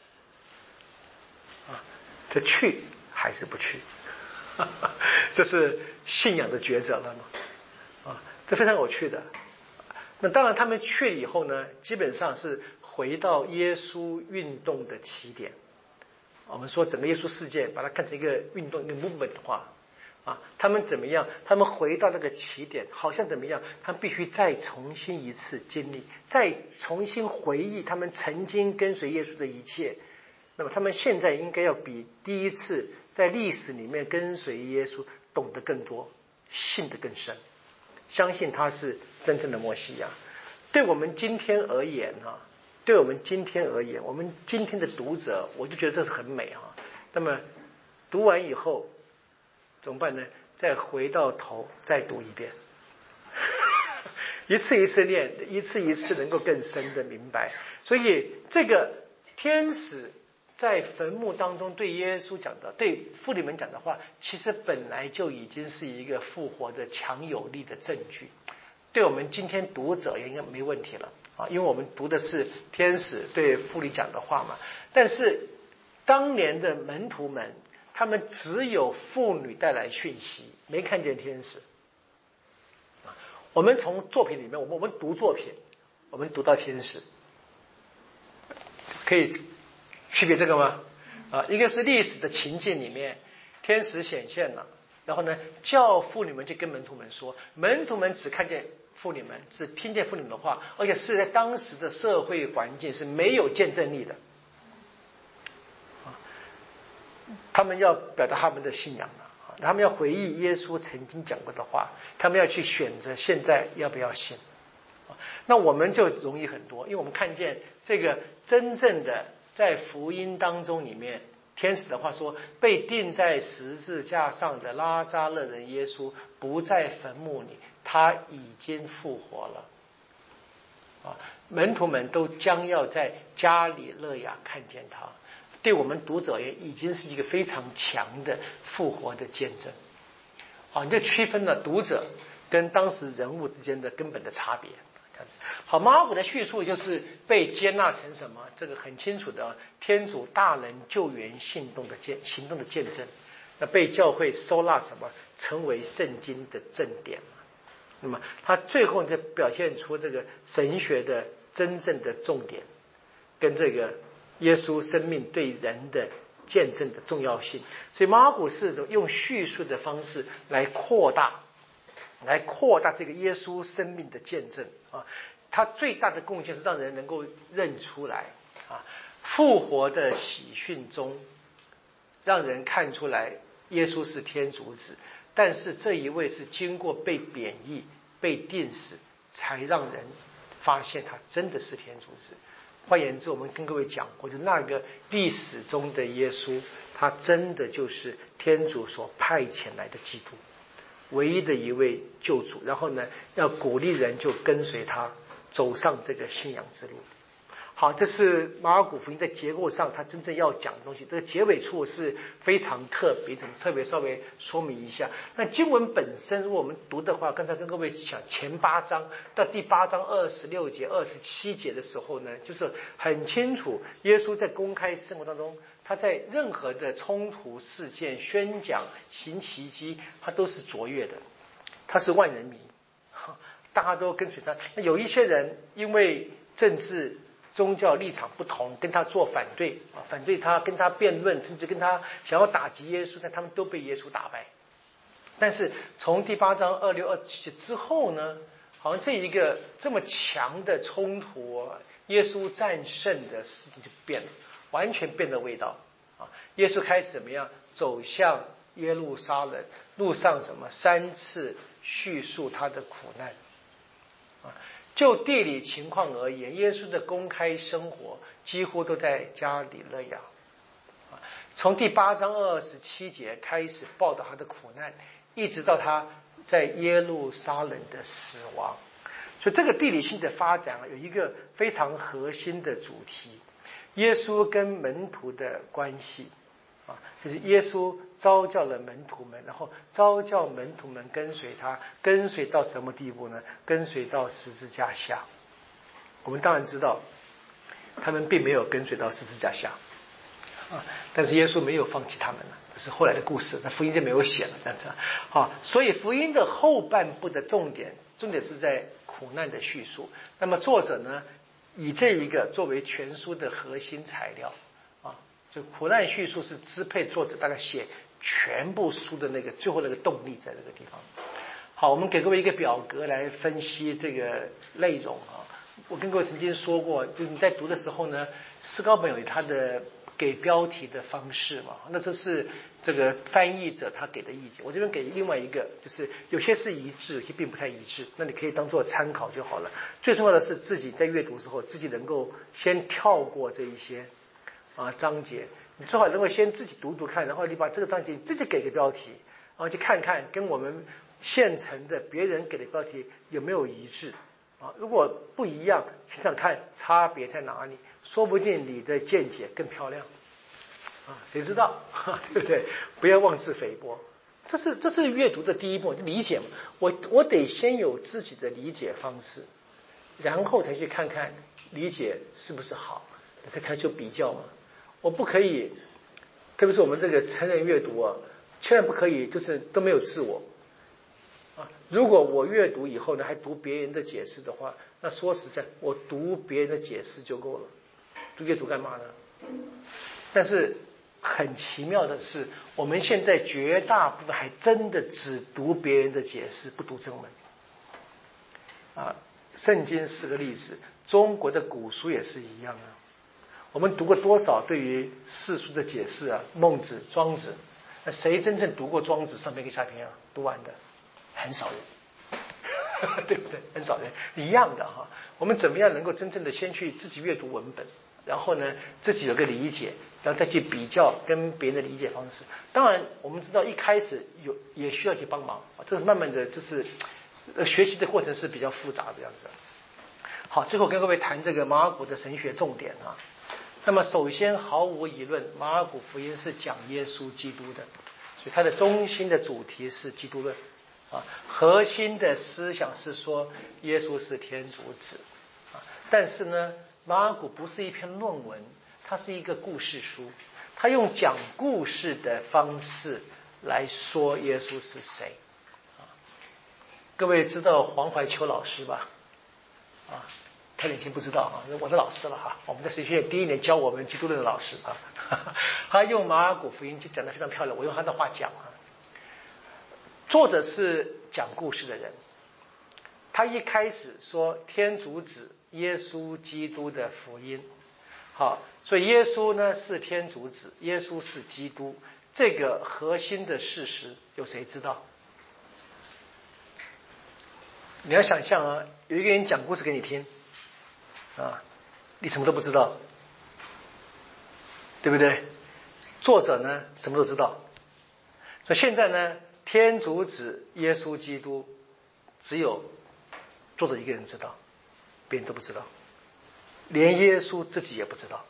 Speaker 1: 啊，这去还是不去？这是信仰的抉择了嘛？啊，这非常有趣的。那当然，他们去了以后呢，基本上是回到耶稣运动的起点。我们说整个耶稣事件，把它看成一个运动，一个 movement 化啊。他们怎么样？他们回到那个起点，好像怎么样？他们必须再重新一次经历，再重新回忆他们曾经跟随耶稣的一切。那么他们现在应该要比第一次在历史里面跟随耶稣懂得更多，信得更深，相信他是真正的默西亚。对我们今天而言啊，对我们今天而言，我们今天的读者，我就觉得这是很美啊。那么读完以后怎么办呢？再回到头再读一遍，一次一次练，一次一次能够更深的明白。所以这个天使在坟墓当中对耶稣讲的，对妇女们讲的话，其实本来就已经是一个复活的强有力的证据，对我们今天读者也应该没问题了啊，因为我们读的是天使对妇女讲的话嘛。但是当年的门徒们，他们只有妇女带来讯息，没看见天使。我们从作品里面，我们我们读作品，我们读到天使，可以区别这个吗？啊，一个是历史的情境里面，天使显现了，然后呢，叫妇女们去跟门徒们说，门徒们只看见妇女们，只听见妇女们的话，而且是在当时的社会环境是没有见证力的。啊，他们要表达他们的信仰了，他们要回忆耶稣曾经讲过的话，他们要去选择现在要不要信。那我们就容易很多，因为我们看见这个真正的在福音当中里面，天使的话说，被钉在十字架上的拉扎勒人耶稣不在坟墓里，他已经复活了。啊，门徒们都将要在加里肋亚看见他，对我们读者也已经是一个非常强的复活的见证。啊，你就区分了读者跟当时人物之间的根本的差别。好，马可的叙述就是被接纳成什么？这个很清楚的，天主大能救援行动的见行动的见证。那被教会收纳什么？成为圣经的正典。那么他最后就表现出这个神学的真正的重点，跟这个耶稣生命对人的见证的重要性。所以马尔谷是用叙述的方式来扩大来扩大这个耶稣生命的见证啊，他最大的贡献是让人能够认出来啊，复活的喜讯中让人看出来耶稣是天主子，但是这一位是经过被贬义被钉死才让人发现他真的是天主子。换言之，我们跟各位讲过，就那个历史中的耶稣，他真的就是天主所派遣来的基督，唯一的一位救主。然后呢，要鼓励人就跟随他走上这个信仰之路。好，这是马尔谷福音在结构上他真正要讲的东西。这个结尾处是非常特别，怎么特别稍微说明一下。那经文本身，如果我们读的话，刚才跟各位讲前八章到第八章二十六节、二十七节的时候呢，就是很清楚，耶稣在公开生活当中，他在任何的冲突事件、宣讲、行奇迹，他都是卓越的，他是万人迷，大家都跟随他。那有一些人因为政治宗教立场不同，跟他做反对啊，反对他，跟他辩论，甚至跟他想要打击耶稣，但他们都被耶稣打败。但是从第八章二六二七之后呢，好像这一个这么强的冲突，耶稣战胜的事情就变了，完全变了味道啊！耶稣开始怎么样走向耶路撒冷，路上什么三次叙述他的苦难啊。就地理情况而言，耶稣的公开生活几乎都在加里肋亚。从第八章二十七节开始报道他的苦难，一直到他在耶路撒冷的死亡。所以这个地理性的发展有一个非常核心的主题，耶稣跟门徒的关系啊，就是耶稣召叫了门徒们，然后召叫门徒们跟随他，跟随到什么地步呢？跟随到十字架下。我们当然知道，他们并没有跟随到十字架下啊，但是耶稣没有放弃他们了，这是后来的故事，那福音就没有写了，这样子啊。所以福音的后半部的重点，重点是在苦难的叙述。那么作者呢，以这一个作为全书的核心材料。就苦难叙述是支配作者大概写全部书的那个最后那个动力在这个地方。好，我们给各位一个表格来分析这个内容啊。我跟各位曾经说过，就是你在读的时候呢，思高本有他的给标题的方式嘛，那这是这个翻译者他给的意见。我这边给另外一个，就是有些是一致，有些并不太一致，那你可以当做参考就好了。最重要的是自己在阅读的时候，自己能够先跳过这一些啊章节，你最好能够先自己读读看，然后你把这个章节自己给个标题，然后去看看跟我们现成的别人给的标题有没有一致啊。如果不一样，想想看差别在哪里，说不定你的见解更漂亮啊，谁知道对不对？不要妄自菲薄，这是这是阅读的第一步，就理解嘛。我我得先有自己的理解方式，然后才去看看理解是不是好，再开始比较嘛。我不可以，特别是我们这个成人阅读啊，千万不可以就是都没有自我啊。如果我阅读以后呢，还读别人的解释的话，那说实在，我读别人的解释就够了，读阅读干嘛呢？但是很奇妙的是，我们现在绝大部分还真的只读别人的解释，不读正文啊。圣经是个例子，中国的古书也是一样啊。我们读过多少对于世俗的解释啊？孟子、庄子，那谁真正读过庄子上篇跟下篇啊？读完的很少人，对不对？很少人一样的哈。我们怎么样能够真正的先去自己阅读文本，然后呢自己有个理解，然后再去比较跟别人的理解方式。当然我们知道一开始有也需要去帮忙，这是慢慢的就是学习的过程是比较复杂的这样子。好，最后跟各位谈这个马尔谷的神学重点啊。那么首先毫无疑问，马尔谷福音是讲耶稣基督的，所以它的中心的主题是基督论啊，核心的思想是说耶稣是天主子啊。但是呢，马尔谷不是一篇论文，它是一个故事书，它用讲故事的方式来说耶稣是谁啊。各位知道黄怀秋老师吧？啊， 太年轻不知道啊，我的老师了哈，我们在神学院第一年教我们基督论的老师啊，他用马尔谷福音就讲得非常漂亮，我用他的话讲啊。作者是讲故事的人，他一开始说天主子耶稣基督的福音，好，所以耶稣呢是天主子，耶稣是基督，这个核心的事实有谁知道？你要想象啊，有一个人讲故事给你听啊，你什么都不知道，对不对？作者呢什么都知道，所以现在呢，天主子耶稣基督只有作者一个人知道，别人都不知道，连耶稣自己也不知道，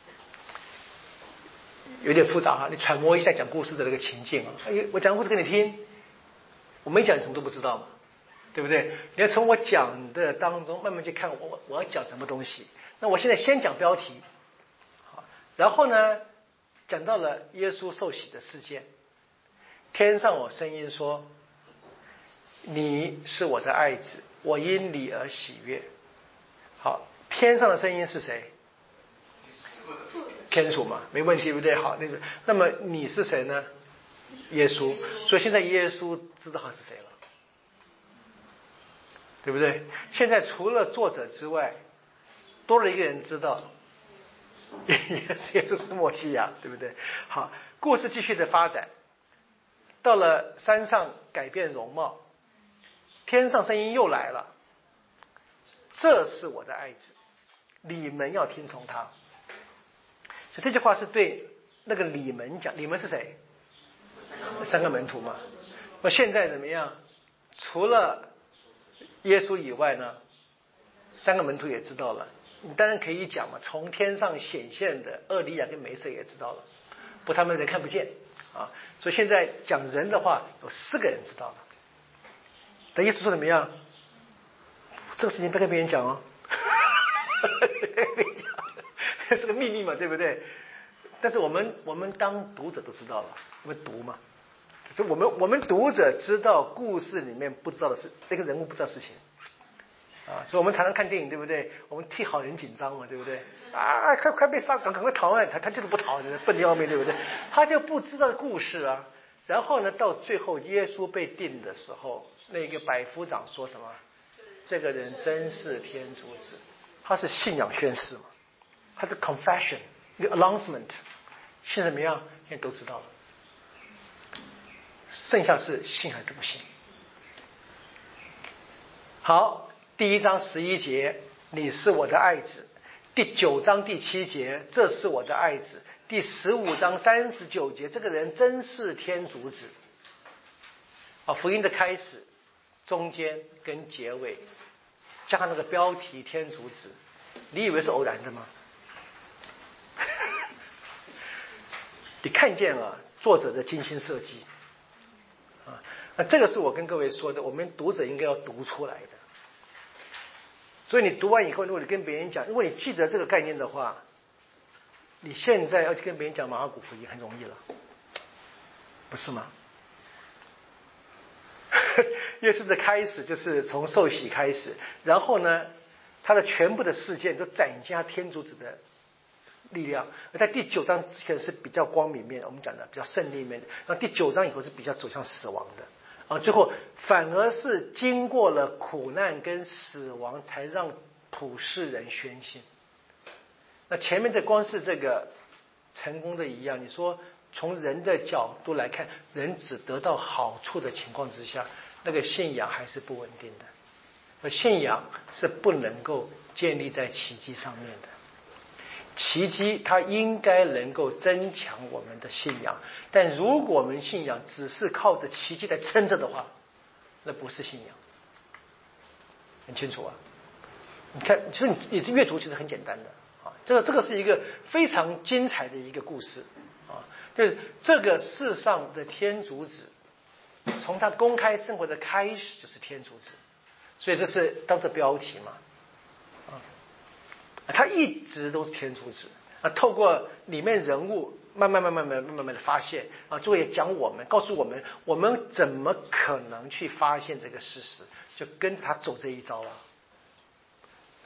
Speaker 1: 有点复杂哈。你揣摩一下讲故事的那个情境啊，哎，我讲故事给你听，我没讲你什么都不知道嘛，对不对？你要从我讲的当中慢慢去看我我要讲什么东西。那我现在先讲标题，好，然后呢讲到了耶稣受洗的事件，天上有声音说：“你是我的爱子，我因你而喜悦。”好，天上的声音是谁？天主嘛，没问题，对不对？好，那个，那么你是谁呢？耶稣。所以现在耶稣知道他是谁了，对不对？现在除了作者之外，多了一个人知道，耶稣是默西亚，对不对？好，故事继续的发展，到了山上改变容貌，天上声音又来了：“这是我的爱子，你们要听从他。”所以这句话是对那个你们讲，你们是谁？三个门徒嘛。那现在怎么样？除了耶稣以外呢，三个门徒也知道了。你当然可以讲嘛，从天上显现的厄里亚跟梅瑟也知道了，不，他们人看不见啊。所以现在讲人的话，有四个人知道了。但耶稣说怎么样？这个事情不跟别人讲哦，这是个秘密嘛，对不对？但是我们我们当读者都知道了，我们读嘛，所以我们我们读者知道故事里面不知道的事，那个人物不知道事情啊，所以我们常常看电影，对不对？我们替好人紧张嘛，对不对？啊，快快被杀，赶赶快逃啊！他他就是不逃，笨得要命，对不对？他就不知道故事啊。然后呢，到最后耶稣被定的时候，那个百夫长说什么？这个人真是天主子，他是信仰宣誓嘛，他是 confession， 一个 announcement， 现在怎么样？现在都知道了，剩下是信还是不信。好，第一章十一节，你是我的爱子；第九章第七节，这是我的爱子；第十五章三十九节，这个人真是天主子。啊，福音的开始、中间跟结尾，加上那个标题“天主子”，你以为是偶然的吗？你看见了作者的精心设计啊！那这个是我跟各位说的，我们读者应该要读出来的。所以你读完以后，如果你跟别人讲，如果你记得这个概念的话，你现在要去跟别人讲马尔谷福音很容易了，不是吗？耶稣的开始就是从受洗开始，然后呢，他的全部的事件都展现他天主子的力量。而在第九章之前是比较光明面，我们讲的比较胜利面的，然后第九章以后是比较走向死亡的，啊，最后反而是经过了苦难跟死亡，才让普世人宣信。那前面这光是这个成功的一样，你说从人的角度来看，人只得到好处的情况之下，那个信仰还是不稳定的。而信仰是不能够建立在奇迹上面的。奇迹它应该能够增强我们的信仰，但如果我们信仰只是靠着奇迹来撑着的话，那不是信仰。很清楚啊？你看，其实你你阅读其实很简单的啊，这个这个是一个非常精彩的一个故事啊，就是这个世上的天主子，从他公开生活的开始就是天主子，所以这是当做标题嘛。他一直都是天主子啊，透过里面人物慢慢慢慢慢慢慢慢的发现啊，最后也讲我们，告诉我们我们怎么可能去发现这个事实，就跟着他走这一招啊。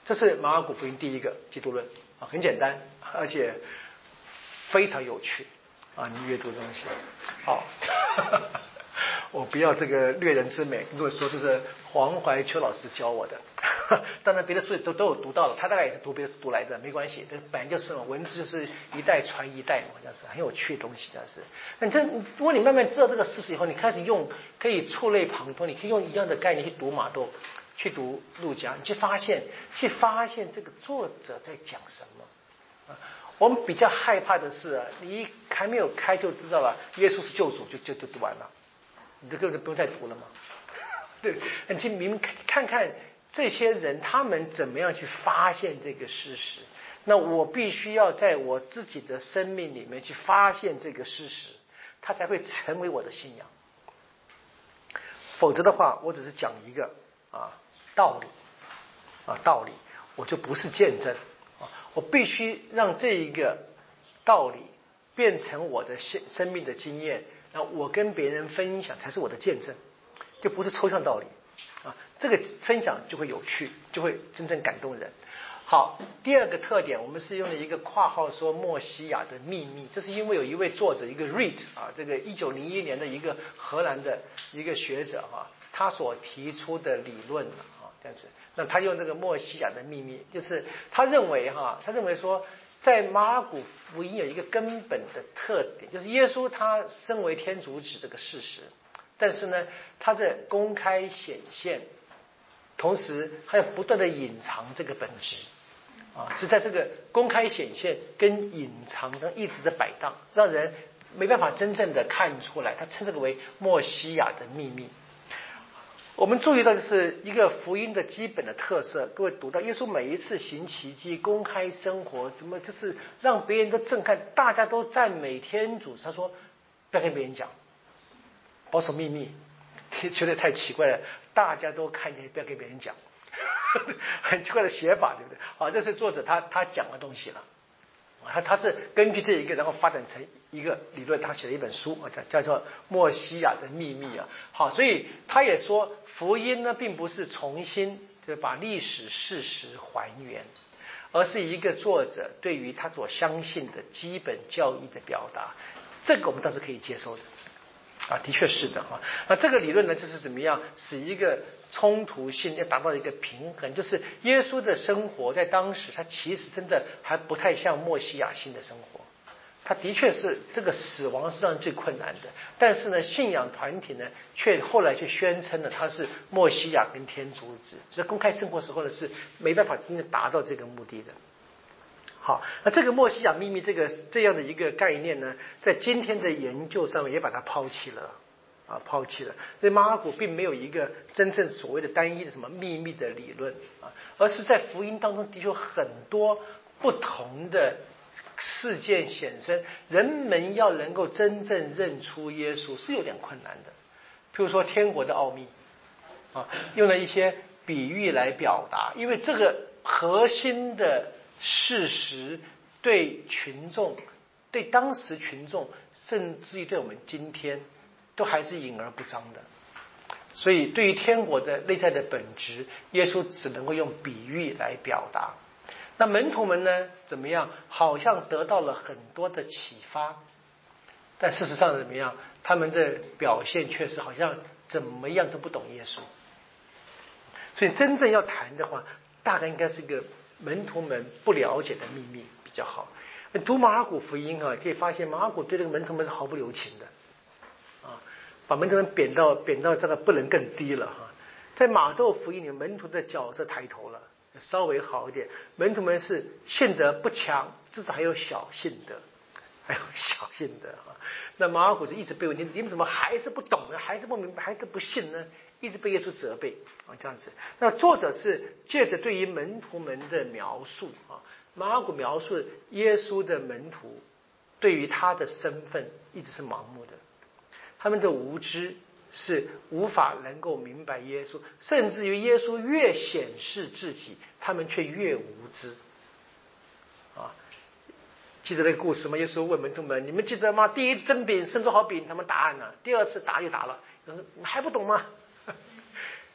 Speaker 1: 这是马尔谷福音第一个基督论啊，很简单，而且非常有趣啊！你阅读东西，好，我不要这个略人之美，如果说这是黄怀秋老师教我的，当然别的书都都有读到了，他大概也是读别的读来的，没关系，这本来就是嘛，文字就是一代传一代嘛，这样是很有趣的东西，这样是。那你这如果你慢慢知道这个事实以后，你开始用可以触类旁通，你可以用一样的概念去读马窦。去读路加，你去发现，去发现这个作者在讲什么啊？我们比较害怕的是啊，你一还没有开就知道了，耶稣是救主，就就就读完了，你这个就不用再读了嘛。对，你去明看看这些人他们怎么样去发现这个事实。那我必须要在我自己的生命里面去发现这个事实，它才会成为我的信仰。否则的话，我只是讲一个啊。道理啊，道理，我就不是见证啊！我必须让这一个道理变成我的生命的经验，那我跟别人分享才是我的见证，就不是抽象道理啊！这个分享就会有趣，就会真正感动人。好，第二个特点，我们是用了一个括号说默西亚的秘密，这是因为有一位作者，一个 Reed 啊，这个一九零一年的一个荷兰的一个学者啊，他所提出的理论啊，这样子。那他用这个默西亚的秘密，就是他认为哈，他认为说，在马尔谷福音有一个根本的特点，就是耶稣他身为天主子这个事实，但是呢，他的公开显现，同时还有不断的隐藏这个本质。啊，是在这个公开显现跟隐藏中一直的摆荡，让人没办法真正的看出来。他称这个为默西亚的秘密。我们注意到，就是一个福音的基本的特色。各位读到耶稣每一次行奇迹、公开生活，什么就是让别人都震撼，大家都赞美天主。他说不要跟别人讲，保守秘密，觉得太奇怪了。大家都看见，不要跟别人讲。很奇怪的写法，对不对？好，这是作者他他讲的东西了。他他是根据这一个，然后发展成一个理论，他写了一本书，叫叫做《默西亚的秘密》啊。好，所以他也说，福音呢，并不是重新就是把历史事实还原，而是一个作者对于他所相信的基本教义的表达。这个我们倒是可以接受的。啊，的确是的哈。那这个理论呢，就是怎么样使一个冲突性要达到一个平衡，就是耶稣的生活在当时，他其实真的还不太像默西亚性的生活。他的确是这个死亡是让最困难的，但是呢，信仰团体呢，却后来却宣称了他是默西亚跟天主子，所以公开生活时候呢，是没办法真正达到这个目的的。好，那这个默西亚秘密这个这样的一个概念呢，在今天的研究上面也把它抛弃了啊，抛弃了。所以马尔谷并没有一个真正所谓的单一的什么秘密的理论啊，而是在福音当中的确有很多不同的事件显生，人们要能够真正认出耶稣是有点困难的。譬如说天国的奥秘啊，用了一些比喻来表达，因为这个核心的事实对群众，对当时群众，甚至于对我们今天，都还是隐而不彰的。所以对于天国的内在的本质，耶稣只能够用比喻来表达。那门徒们呢，怎么样？好像得到了很多的启发，但事实上怎么样？他们的表现却是好像怎么样都不懂耶稣。所以真正要谈的话，大概应该是一个门徒们不了解的秘密比较好。读马尔谷福音啊，可以发现马尔谷对这个门徒们是毫不留情的啊，把门徒们贬到贬到这个不能更低了哈。在马窦福音里，门徒的角色抬头了，稍微好一点。门徒们是信德不强，至少还有小信德，还有小信德啊。那马尔谷是一直被问，你你们怎么还是不懂呢？还是不明白？还是不信呢？一直被耶稣责备啊，这样子。那作者是借着对于门徒们的描述啊，马尔谷描述耶稣的门徒对于他的身份一直是盲目的，他们的无知是无法能够明白耶稣，甚至于耶稣越显示自己，他们却越无知啊。记得那个故事吗？耶稣问门徒们：“你们记得吗？第一次蒸饼生多少饼？”他们答案了。第二次答就答了，还不懂吗？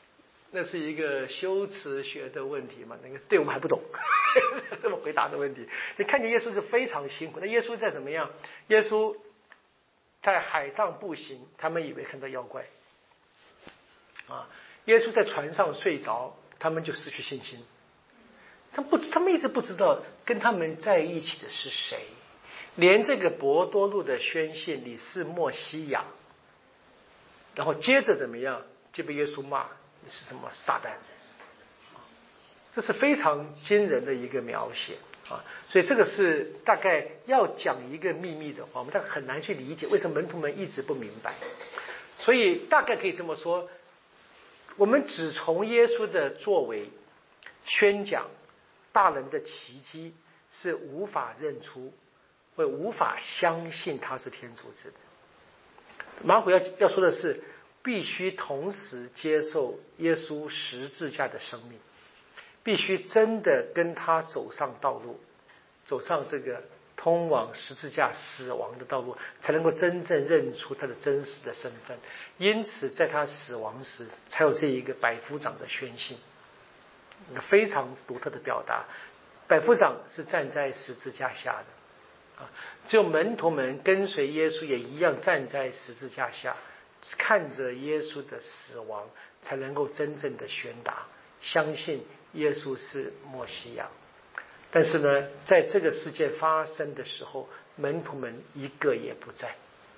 Speaker 1: 那是一个修辞学的问题嘛？那个对我们还不懂，这么回答的问题。你看见耶稣是非常辛苦，那耶稣在怎么样？耶稣在海上步行，他们以为看到妖怪啊。耶稣在船上睡着，他们就失去信心。他不，他们一直不知道跟他们在一起的是谁。连这个伯多禄的宣信，你是默西亚，然后接着怎么样，就被耶稣骂你是什么撒旦。这是非常惊人的一个描写啊！所以这个是大概要讲一个秘密的话，我们大概很难去理解为什么门徒们一直不明白。所以大概可以这么说，我们只从耶稣的作为宣讲大能的奇迹，是无法认出会无法相信他是天主子的。马可要要说的是，必须同时接受耶稣十字架的生命，必须真的跟他走上道路，走上这个通往十字架死亡的道路，才能够真正认出他的真实的身份。因此在他死亡时才有这一个百夫长的宣信，非常独特的表达。百夫长是站在十字架下的，只有门徒们跟随耶稣也一样站在十字架下，看着耶稣的死亡，才能够真正的宣达相信耶稣是默西亚。但是呢，在这个事件发生的时候，门徒们一个也不在。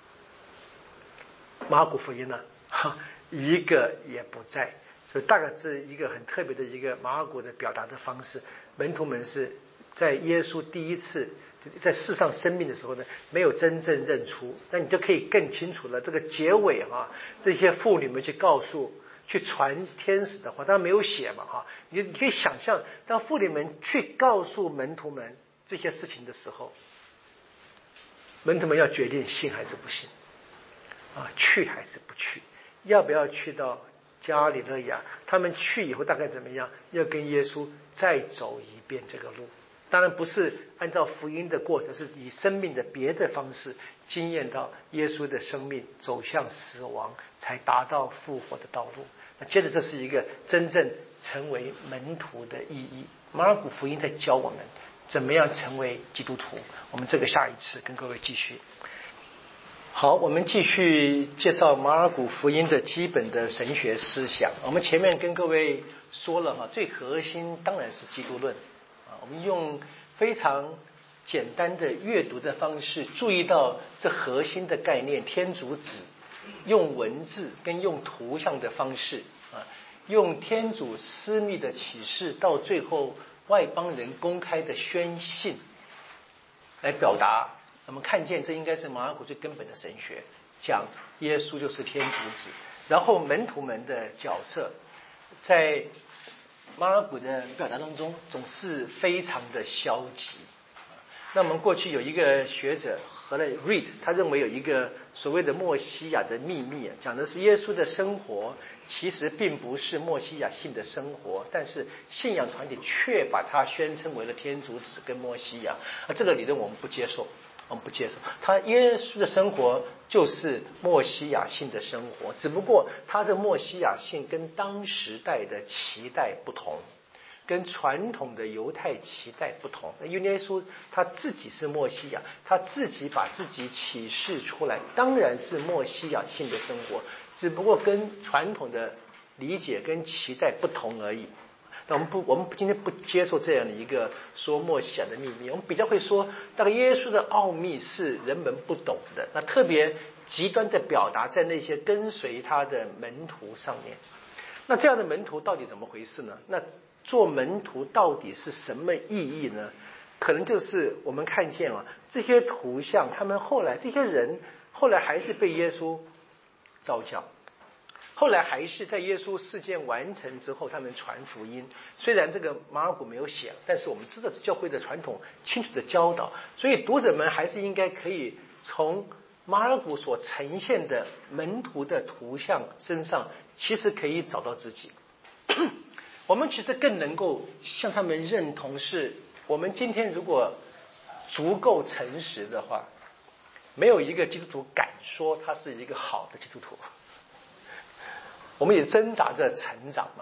Speaker 1: 马可福音呢，一个也不在。所以大概是一个很特别的一个马可的表达的方式。门徒们是在耶稣第一次在世上生命的时候呢，没有真正认出。那你就可以更清楚了。这个结尾哈、啊，这些妇女们去告诉、去传天使的话，当然没有写嘛哈。你你可以想象，当妇女们去告诉门徒们这些事情的时候，门徒们要决定信还是不信啊，去还是不去，要不要去到加里肋亚？他们去以后大概怎么样？要跟耶稣再走一遍这个路。当然不是按照福音的过程，是以生命的别的方式经验到耶稣的生命走向死亡，才达到复活的道路。那接着这是一个真正成为门徒的意义。马尔谷福音在教我们怎么样成为基督徒。我们这个下一次跟各位继续。好，我们继续介绍马尔谷福音的基本的神学思想。我们前面跟各位说了哈，最核心当然是基督论啊。我们用非常简单的阅读的方式，注意到这核心的概念，天主子，用文字跟用图像的方式啊，用天主私密的启示，到最后外邦人公开的宣信来表达。我们看见这应该是马尔谷最根本的神学，讲耶稣就是天主子。然后门徒们的角色在马尔谷的表达当中总是非常的消极。那我们过去有一个学者荷兰 Reed， 他认为有一个所谓的默西亚的秘密，讲的是耶稣的生活其实并不是默西亚性的生活，但是信仰团体却把它宣称为了天主子跟默西亚。而这个理论我们不接受，我们不接受。他耶稣的生活就是默西亚性的生活，只不过他的默西亚性跟当时代的期待不同，跟传统的犹太期待不同。因为耶稣他自己是默西亚，他自己把自己启示出来，当然是默西亚性的生活，只不过跟传统的理解跟期待不同而已。那我们不，我们今天不接受这样的一个说默西亚的秘密，我们比较会说，那个耶稣的奥秘是人们不懂的，那特别极端的表达在那些跟随他的门徒上面。那这样的门徒到底怎么回事呢？那做门徒到底是什么意义呢？可能就是我们看见啊，这些图像，他们后来这些人后来还是被耶稣召叫。后来还是在耶稣事件完成之后，他们传福音。虽然这个马尔谷没有写，但是我们知道教会的传统清楚的教导，所以读者们还是应该可以从马尔谷所呈现的门徒的图像身上，其实可以找到自己。我们其实更能够向他们认同，是我们今天如果足够诚实的话，没有一个基督徒敢说他是一个好的基督徒。我们也挣扎着成长嘛，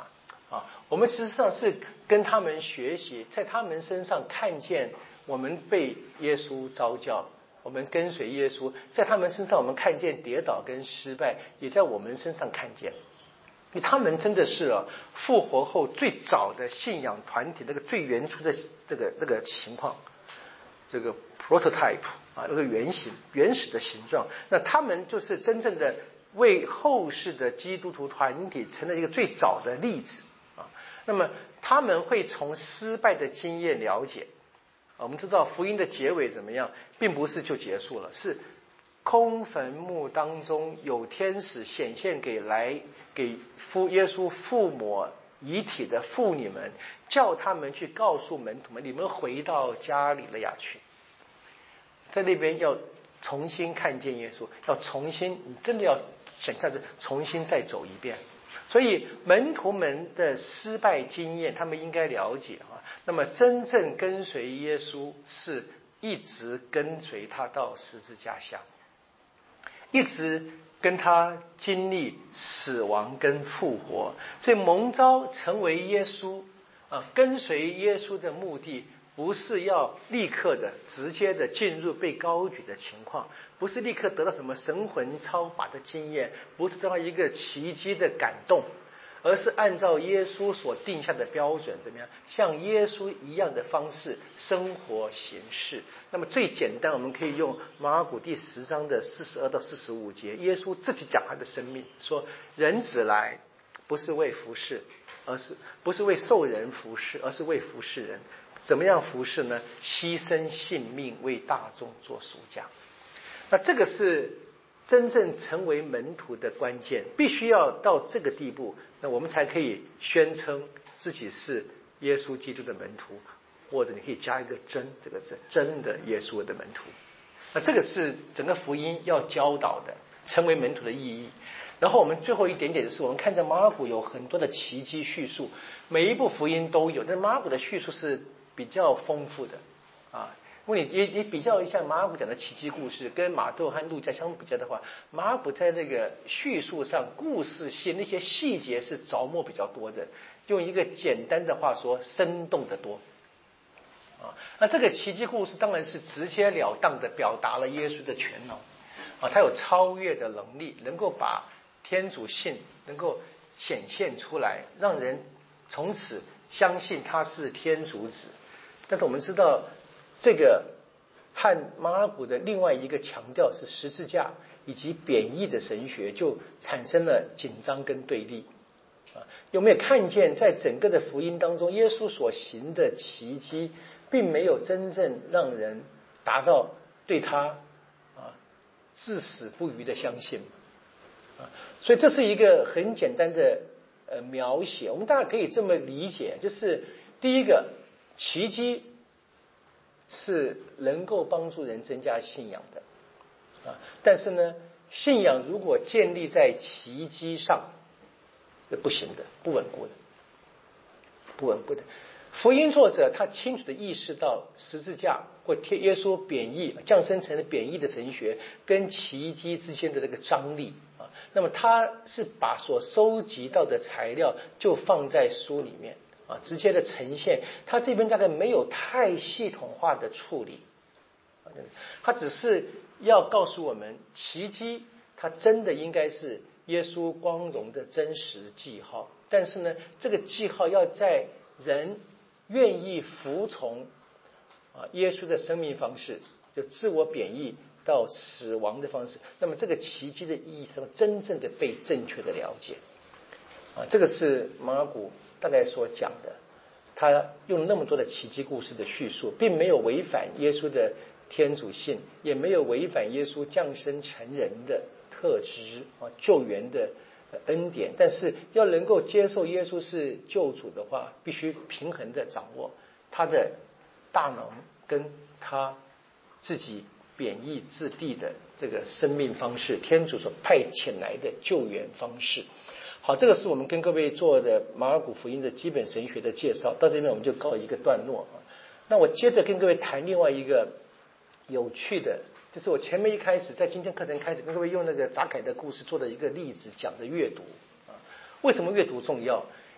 Speaker 1: 啊，我们实际上是跟他们学习，在他们身上看见我们被耶稣召叫，我们跟随耶稣，在他们身上我们看见跌倒跟失败，也在我们身上看见。因为他们真的是啊，复活后最早的信仰团体那个最原初的这个这个情况，这个 prototype 啊，那个原型原始的形状。那他们就是真正的为后世的基督徒团体成了一个最早的例子啊。那么他们会从失败的经验了解，我们知道福音的结尾怎么样，并不是就结束了，是空坟墓当中有天使显现给来给父耶稣附抹遗体的妇女们，叫他们去告诉门徒们，你们回到加利利亚去，在那边要重新看见耶稣，要重新，你真的要想象着重新再走一遍。所以门徒们的失败经验他们应该了解啊。那么真正跟随耶稣是一直跟随他到十字架下，一直跟他经历死亡跟复活。所以蒙召成为耶稣啊，跟随耶稣的目的不是要立刻的直接的进入被高举的情况，不是立刻得到什么神魂超拔的经验，不是得到一个奇迹的感动，而是按照耶稣所定下的标准，怎么样像耶稣一样的方式生活行事。那么最简单，我们可以用马可第十章的四十二到四十五节，耶稣自己讲他的生命，说人子来不是为服侍，而是不是为受人服侍，而是为服侍人。怎么样服侍呢？牺牲性命为大众做赎价。那这个是真正成为门徒的关键，必须要到这个地步，那我们才可以宣称自己是耶稣基督的门徒，或者你可以加一个真这个字，真的耶稣的门徒。那这个是整个福音要教导的成为门徒的意义。然后我们最后一点点的是，我们看见马可有很多的奇迹叙述，每一部福音都有，但马可的叙述是比较丰富的啊。如果你你你比较一下马可讲的奇迹故事跟马窦和路加相比较的话，马可在这个叙述上故事性那些细节是着墨比较多的，用一个简单的话说，生动的多啊。那这个奇迹故事当然是直截了当的表达了耶稣的全能啊，他有超越的能力，能够把天主性能够显现出来，让人从此相信他是天主子。但是我们知道这个和马可的另外一个强调是十字架以及贬义的神学，就产生了紧张跟对立啊。有没有看见在整个的福音当中，耶稣所行的奇迹并没有真正让人达到对他啊至死不渝的相信啊？所以这是一个很简单的呃描写，我们大家可以这么理解，就是第一个，奇迹是能够帮助人增加信仰的啊，但是呢，信仰如果建立在奇迹上，是不行的，不稳固的，不稳固的。福音作者他清楚地意识到十字架或耶稣贬义降生成了贬义的神学跟奇迹之间的这个张力啊，那么他是把所收集到的材料就放在书里面啊，直接的呈现，他这边大概没有太系统化的处理，他只是要告诉我们，奇迹它真的应该是耶稣光荣的真实记号，但是呢，这个记号要在人愿意服从啊耶稣的生命方式，就自我贬义到死亡的方式，那么这个奇迹的意义才能真正的被正确的了解啊。这个是马可大概所讲的，他用那么多的奇迹故事的叙述，并没有违反耶稣的天主性，也没有违反耶稣降生成人的特质啊，救援的恩典。但是要能够接受耶稣是救主的话，必须平衡的掌握他的大能跟他自己贬义之地的这个生命方式，天主所派遣来的救援方式。好，这个是我们跟各位做的马可福音的基本神学的介绍，到这边我们就告一个段落啊。那我接着跟各位谈另外一个有趣的，就是我前面一开始在今天课程开始跟各位用那个扎凯的故事做的一个例子，讲的阅读啊。为什么阅读重要？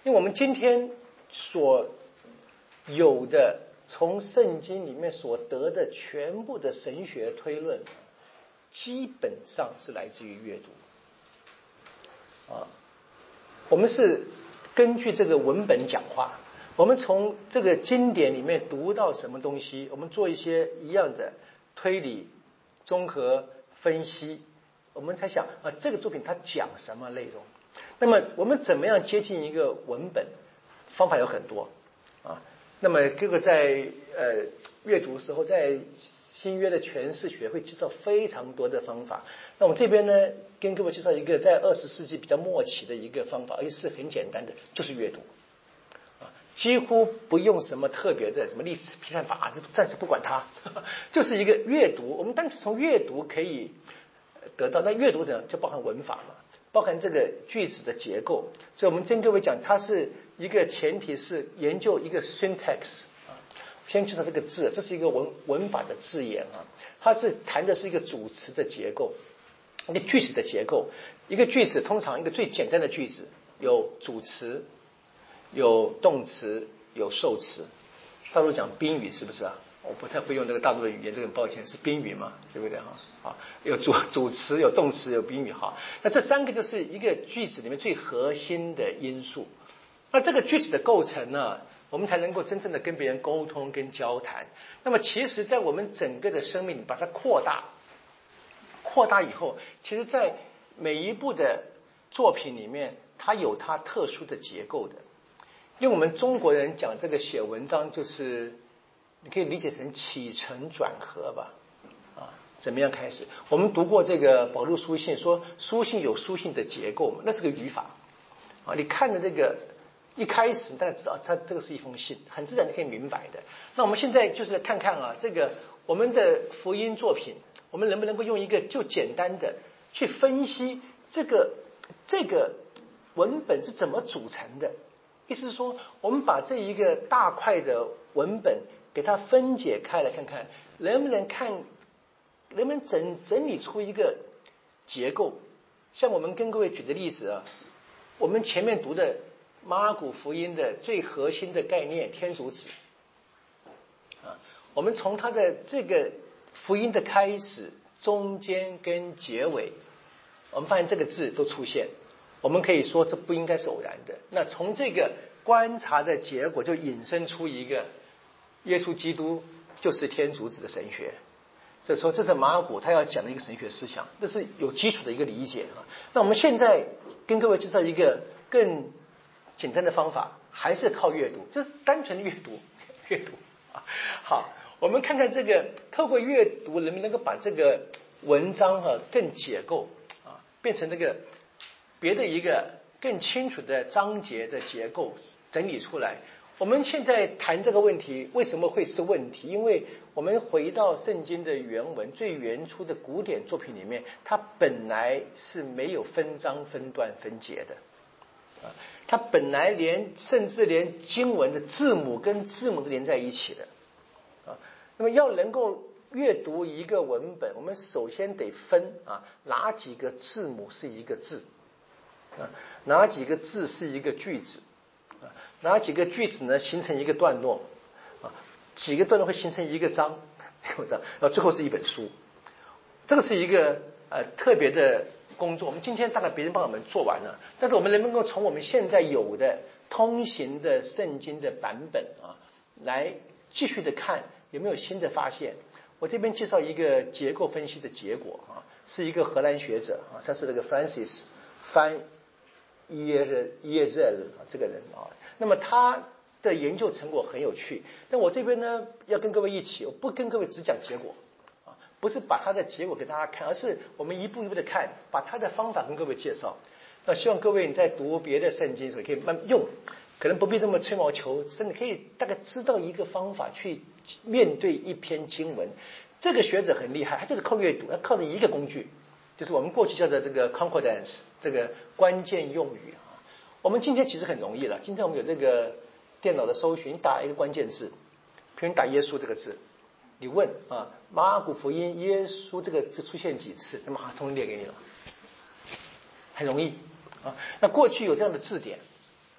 Speaker 1: 因为我们今天所有的从圣经里面所得的全部的神学推论，基本上是来自于阅读啊。我们是根据这个文本讲话，我们从这个经典里面读到什么东西，我们做一些一样的推理、综合分析，我们才想啊，这个作品它讲什么内容。那么我们怎么样接近一个文本？方法有很多啊。那么这个在呃阅读的时候，在新约的诠释学会介绍非常多的方法。那我们这边呢，跟各位介绍一个在二十世纪比较末期的一个方法，而且是很简单的，就是阅读啊，几乎不用什么特别的什么历史批判法，就暂时不管它，就是一个阅读。我们单纯从阅读可以得到，那阅读者就包含文法嘛，包含这个句子的结构。所以我们跟各位讲，它是一个前提是研究一个 syntax。先介绍这个字，这是一个文文法的字眼啊，它是谈的是一个主词的结构，一个句子的结构。一个句子通常一个最简单的句子有主词、有动词、有受词。大陆讲宾语是不是啊？我不太会用这个大陆的语言，这个很抱歉，是宾语嘛，对不对哈？啊，有主主词、有动词、有宾语哈。那这三个就是一个句子里面最核心的因素。那这个句子的构成呢，我们才能够真正的跟别人沟通跟交谈。那么其实在我们整个的生命里把它扩大扩大以后，其实在每一部的作品里面，它有它特殊的结构的。因为我们中国人讲这个写文章，就是你可以理解成起承转合吧。啊，怎么样开始？我们读过这个保禄书信，说书信有书信的结构嘛，那是个语法啊。你看着这个一开始，大家知道它这个是一封信，很自然就可以明白的。那我们现在就是看看啊，这个我们的福音作品，我们能不能够用一个就简单的去分析这个这个文本是怎么组成的？意思是说，我们把这一个大块的文本给它分解开来，看看能不能看，能不能整整理出一个结构。像我们跟各位举的例子啊，我们前面读的马尔谷福音的最核心的概念天主子啊，我们从它的这个福音的开始、中间跟结尾，我们发现这个字都出现。我们可以说这不应该是偶然的。那从这个观察的结果，就引申出一个耶稣基督就是天主子的神学。所以说，这是马尔谷他要讲的一个神学思想，这是有基础的一个理解啊。那我们现在跟各位介绍一个更简单的方法，还是靠阅读，就是单纯的阅读，阅读啊。好，我们看看这个，透过阅读能不能够把这个文章哈、啊、更解构啊，变成那个别的一个更清楚的章节的结构整理出来。我们现在谈这个问题为什么会是问题？因为我们回到圣经的原文最原初的古典作品里面，它本来是没有分章分段分节的啊，它本来连甚至连经文的字母跟字母都连在一起的啊。那么要能够阅读一个文本，我们首先得分啊，哪几个字母是一个字啊，哪几个字是一个句子啊，哪几个句子呢形成一个段落啊，几个段落会形成一个章，然后最后是一本书。这个是一个呃特别的工作，我们今天大概别人帮我们做完了，但是我们能不能够从我们现在有的通行的圣经的版本啊，来继续的看有没有新的发现？我这边介绍一个结构分析的结果啊，是一个荷兰学者啊，他是那个 Francis 翻耶热耶热这个人啊，那么他的研究成果很有趣，但我这边呢要跟各位一起，我不跟各位只讲结果啊，不是把他的结果给大家看，而是我们一步一步的看，把他的方法跟各位介绍。那希望各位你在读别的圣经的时候可以慢慢用，可能不必这么吹毛求疵，你可以大概知道一个方法去面对一篇经文。这个学者很厉害，他就是靠阅读，他靠着一个工具，就是我们过去叫的这个 concordance 这个关键用语啊。我们今天其实很容易了，今天我们有这个电脑的搜寻，你打一个关键字，比如你打耶稣这个字，你问啊马尔谷福音耶稣这个字出现几次，那么它通通列给你了，很容易啊。那过去有这样的字典，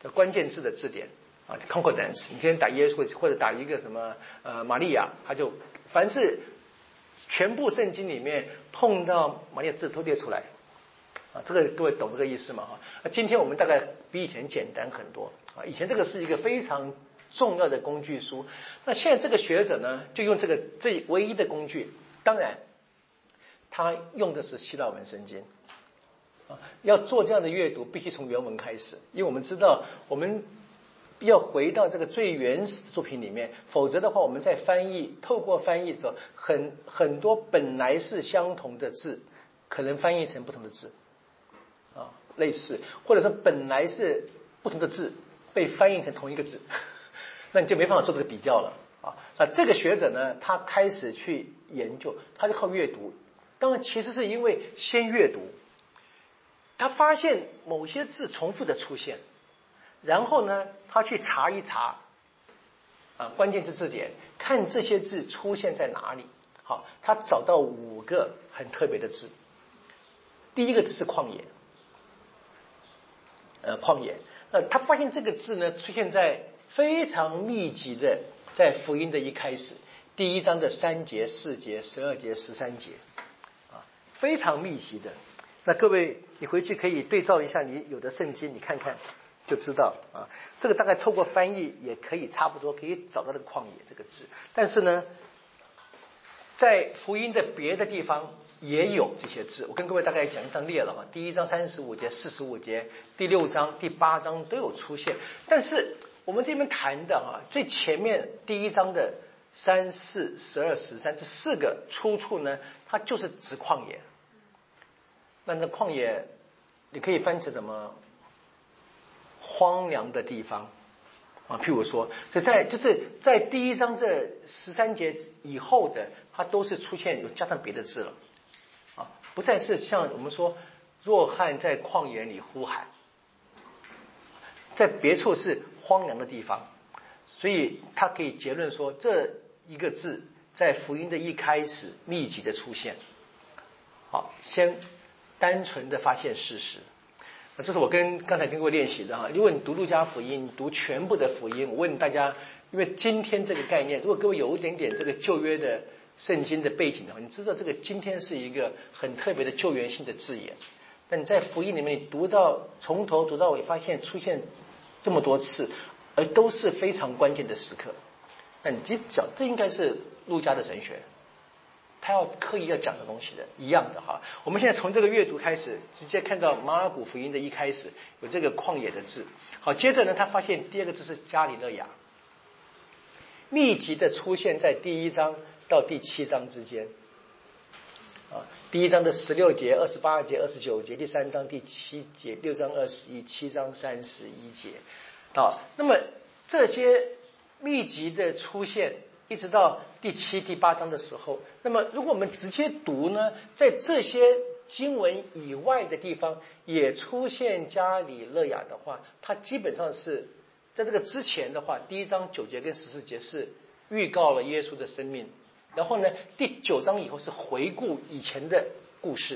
Speaker 1: 的关键字的字典啊 ，concordance， 你可以打耶稣或者打一个什么呃玛利亚，它就凡是全部圣经里面碰到玛利亚字都列出来啊，这个各位懂这个意思吗？哈，那今天我们大概比以前简单很多啊，以前这个是一个非常重要的工具书，那现在这个学者呢，就用这个这唯一的工具，当然他用的是希腊文圣经。要做这样的阅读，必须从原文开始，因为我们知道我们要回到这个最原始的作品里面，否则的话，我们在翻译透过翻译的时候，很很多本来是相同的字，可能翻译成不同的字啊，类似，或者说本来是不同的字被翻译成同一个字，那你就没办法做这个比较了啊。那这个学者呢，他开始去研究，他就靠阅读，当然其实是因为先阅读。他发现某些字重复的出现，然后呢，他去查一查啊关键字字典，看这些字出现在哪里。好，他找到五个很特别的字。第一个字是旷野，呃，旷野。那他发现这个字呢，出现在非常密集的，在福音的一开始，第一章的三节、四节、十二节、十三节，啊，非常密集的。那各位，你回去可以对照一下你有的圣经，你看看就知道啊。这个大概透过翻译也可以差不多可以找到这个旷野这个字，但是呢，在福音的别的地方也有这些字。我跟各位大概讲一章列了嘛，第一章三十五节、四十五节，第六章、第八章都有出现。但是我们这边谈的啊，最前面第一章的三、四、十二、十三这四个出处呢，它就是指旷野。那那旷野，你可以翻成什么？荒凉的地方啊，譬如说，就在就是在第一章这十三节以后的，它都是出现有加上别的字了啊，不再是像我们说若翰在旷野里呼喊，在别处是荒凉的地方，所以他可以结论说，这一个字在福音的一开始密集的出现。好，先单纯的发现事实，那这是我跟刚才跟各位练习的哈。如果你读路加福音，读全部的福音，我问大家，因为今天这个概念，如果各位有一点点这个旧约的圣经的背景的话，你知道这个今天是一个很特别的救援性的字眼。但你在福音里面，你读到从头读到尾，发现出现这么多次，而都是非常关键的时刻。那你就讲，这应该是路加的神学。他要刻意要讲的东西的一样的哈，我们现在从这个阅读开始，直接看到马尔谷福音的一开始有这个旷野的字。好，接着呢，他发现第二个字是加里勒亚，密集的出现在第一章到第七章之间。啊，第一章的十六节、二十八节、二十九节，第三章第七节，六章二十一，七章三十一节。好，那么这些密集的出现。一直到第七、第八章的时候，那么如果我们直接读呢，在这些经文以外的地方也出现加里勒亚的话，它基本上是在这个之前的话，第一章九节跟十四节是预告了耶稣的生命，然后呢，第九章以后是回顾以前的故事。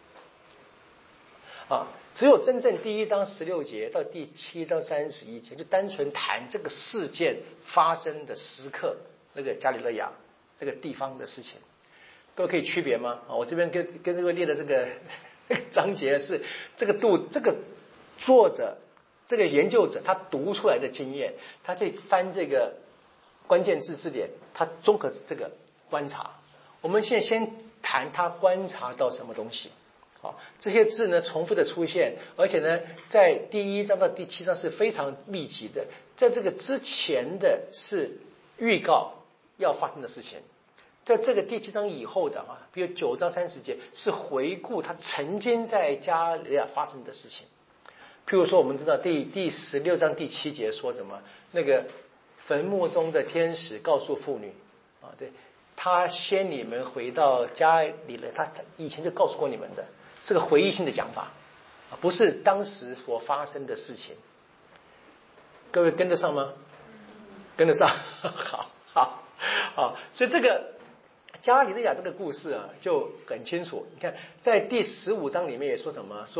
Speaker 1: 啊，只有真正第一章十六节到第七章三十一节，就单纯谈这个事件发生的时刻。那个加里勒亚这个地方的事情，各位可以区别吗？啊，我这边跟跟各位列的这个章节是这个读这个作者这个研究者他读出来的经验，他在翻这个关键字字典，他综合这个观察。我们现在先谈他观察到什么东西。好，这些字呢重复的出现，而且呢在第一章到第七章是非常密集的，在这个之前的是预告要发生的事情，在这个第七章以后的啊，比如九章三十节是回顾他曾经在加利亚发生的事情。譬如说，我们知道第第十六章第七节说什么？那个坟墓中的天使告诉妇女啊，对，他先你们回到家里了，他以前就告诉过你们的，是个回忆性的讲法啊，不是当时所发生的事情。各位跟得上吗？跟得上，好好好，所以这个加里勒亚这个故事啊就很清楚。你看，在第十五章里面也说什么？说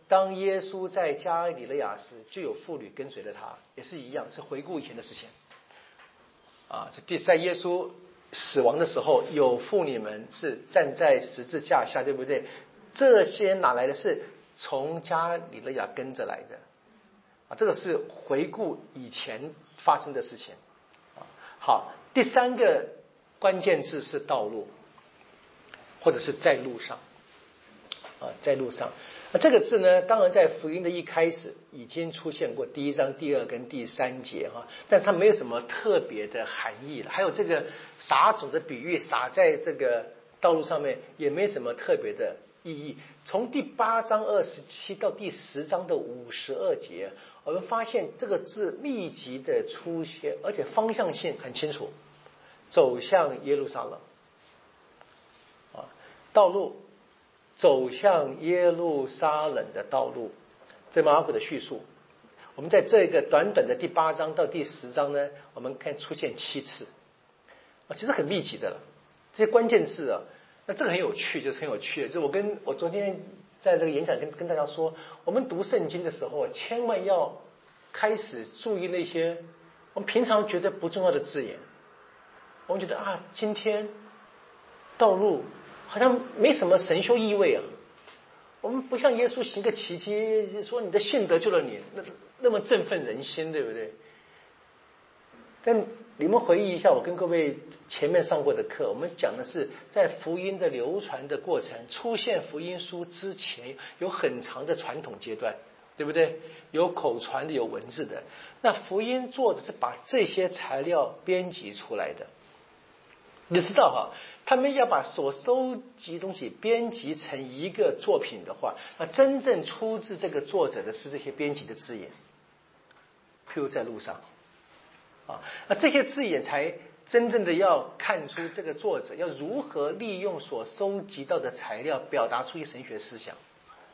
Speaker 1: 当耶稣在加利利亚时，就有妇女跟随着他，也是一样，是回顾以前的事情。啊，这第在耶稣死亡的时候，有妇女们是站在十字架下，对不对？这些哪来的？是从加利利亚跟着来的。啊，这个是回顾以前发生的事情。啊，好，第三个关键字是道路，或者是在路上。啊，在路上。那这个字呢，当然在福音的一开始已经出现过，第一章第二跟第三节哈，但是它没有什么特别的含义了。还有这个撒种的比喻，撒在这个道路上面也没什么特别的意义。从第八章二十七到第十章的五十二节，我们发现这个字密集的出现，而且方向性很清楚，走向耶路撒冷。啊，道路。走向耶路撒冷的道路，这马可的叙述，我们在这个短短的第八章到第十章呢，我们看出现七次，啊，其实很密集的了。这些关键字啊，那这个很有趣，就是很有趣。就我跟我昨天在这个演讲跟跟大家说，我们读圣经的时候，千万要开始注意那些我们平常觉得不重要的字眼。我们觉得啊，今天道路好像没什么神修意味啊，我们不像耶稣行个奇迹，说你的信得救了你，那那么振奋人心，对不对？但你们回忆一下，我跟各位前面上过的课，我们讲的是在福音的流传的过程，出现福音书之前有很长的传统阶段，对不对？有口传的，有文字的。那福音作者是把这些材料编辑出来的。你知道哈，他们要把所收集的东西编辑成一个作品的话，那真正出自这个作者的是这些编辑的字眼，譬如在路上啊，那这些字眼才真正的要看出这个作者要如何利用所收集到的材料表达出一神学思想。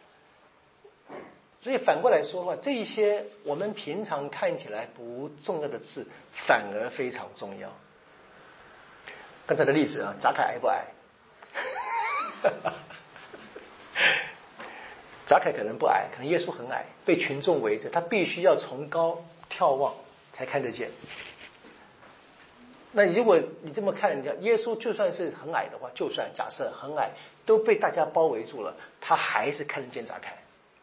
Speaker 1: 所以反过来说的话，这一些我们平常看起来不重要的字，反而非常重要。刚才的例子啊，扎凯矮不矮？扎凯可能不矮，可能耶稣很矮，被群众围着，他必须要从高眺望才看得见。那如果你这么看人家，耶稣就算是很矮的话，就算假设很矮，都被大家包围住了，他还是看得见扎凯。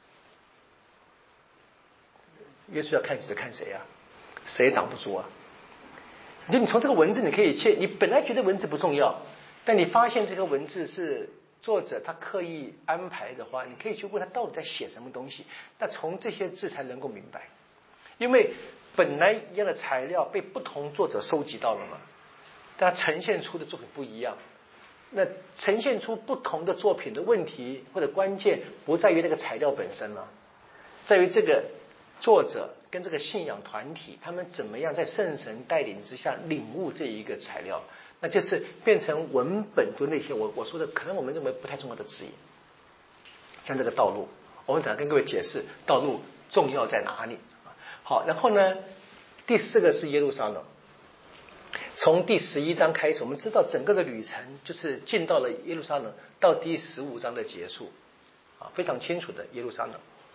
Speaker 1: 耶稣要看谁就看谁啊，谁也挡不住啊。就你从这个文字你可以切，你本来觉得文字不重要，但你发现这个文字是作者他刻意安排的话，你可以去问他到底在写什么东西。那从这些字才能够明白，因为本来一样的材料被不同作者收集到了嘛，但它呈现出的作品不一样。那呈现出不同的作品的问题或者关键，不在于这个材料本身了，在于这个作者跟这个信仰团体，他们怎么样在圣神带领之下领悟这一个材料，那就是变成文本中那些我我说的可能我们认为不太重要的字眼，像这个道路，我们等下跟各位解释道路重要在哪里。好，然后呢，第四个是耶路撒冷。从第十一章开始，我们知道整个的旅程就是进到了耶路撒冷，到第十五章的结束，啊，非常清楚的耶路撒冷。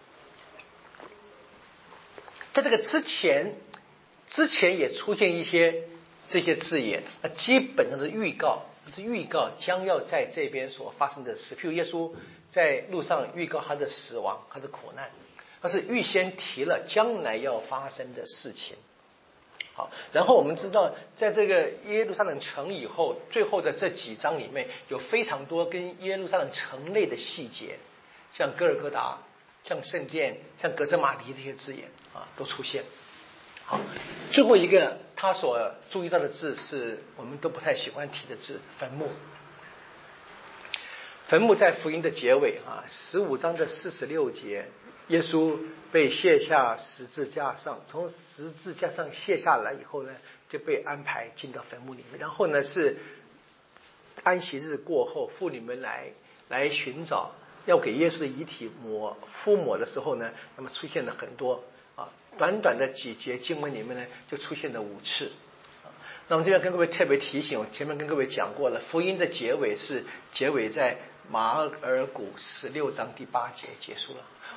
Speaker 1: 在这个之前，之前也出现一些这些字眼，那基本上是预告，是预告将要在这边所发生的事。譬如耶稣在路上预告他的死亡，他的苦难，他是预先提了将来要发生的事情。好，然后我们知道，在这个耶路撒冷城以后，最后的这几章里面有非常多跟耶路撒冷城内的细节，像哥尔哥达，像圣殿，像革责玛黎这些字眼啊都出现。好，最后一个他所注意到的字是我们都不太喜欢提的字，坟墓。坟墓在福音的结尾啊，十五章的四十六节，耶稣被卸下十字架上，从十字架上卸下来以后呢，就被安排进到坟墓里面。然后呢，是安息日过后，妇女们来来寻找，要给耶稣的遗体抹敷抹的时候呢，那么出现了很多啊，短短的几节经文里面呢，就出现了五次。那么这边跟各位特别提醒，我前面跟各位讲过了，福音的结尾是结尾在马尔谷十六章第八节结束了。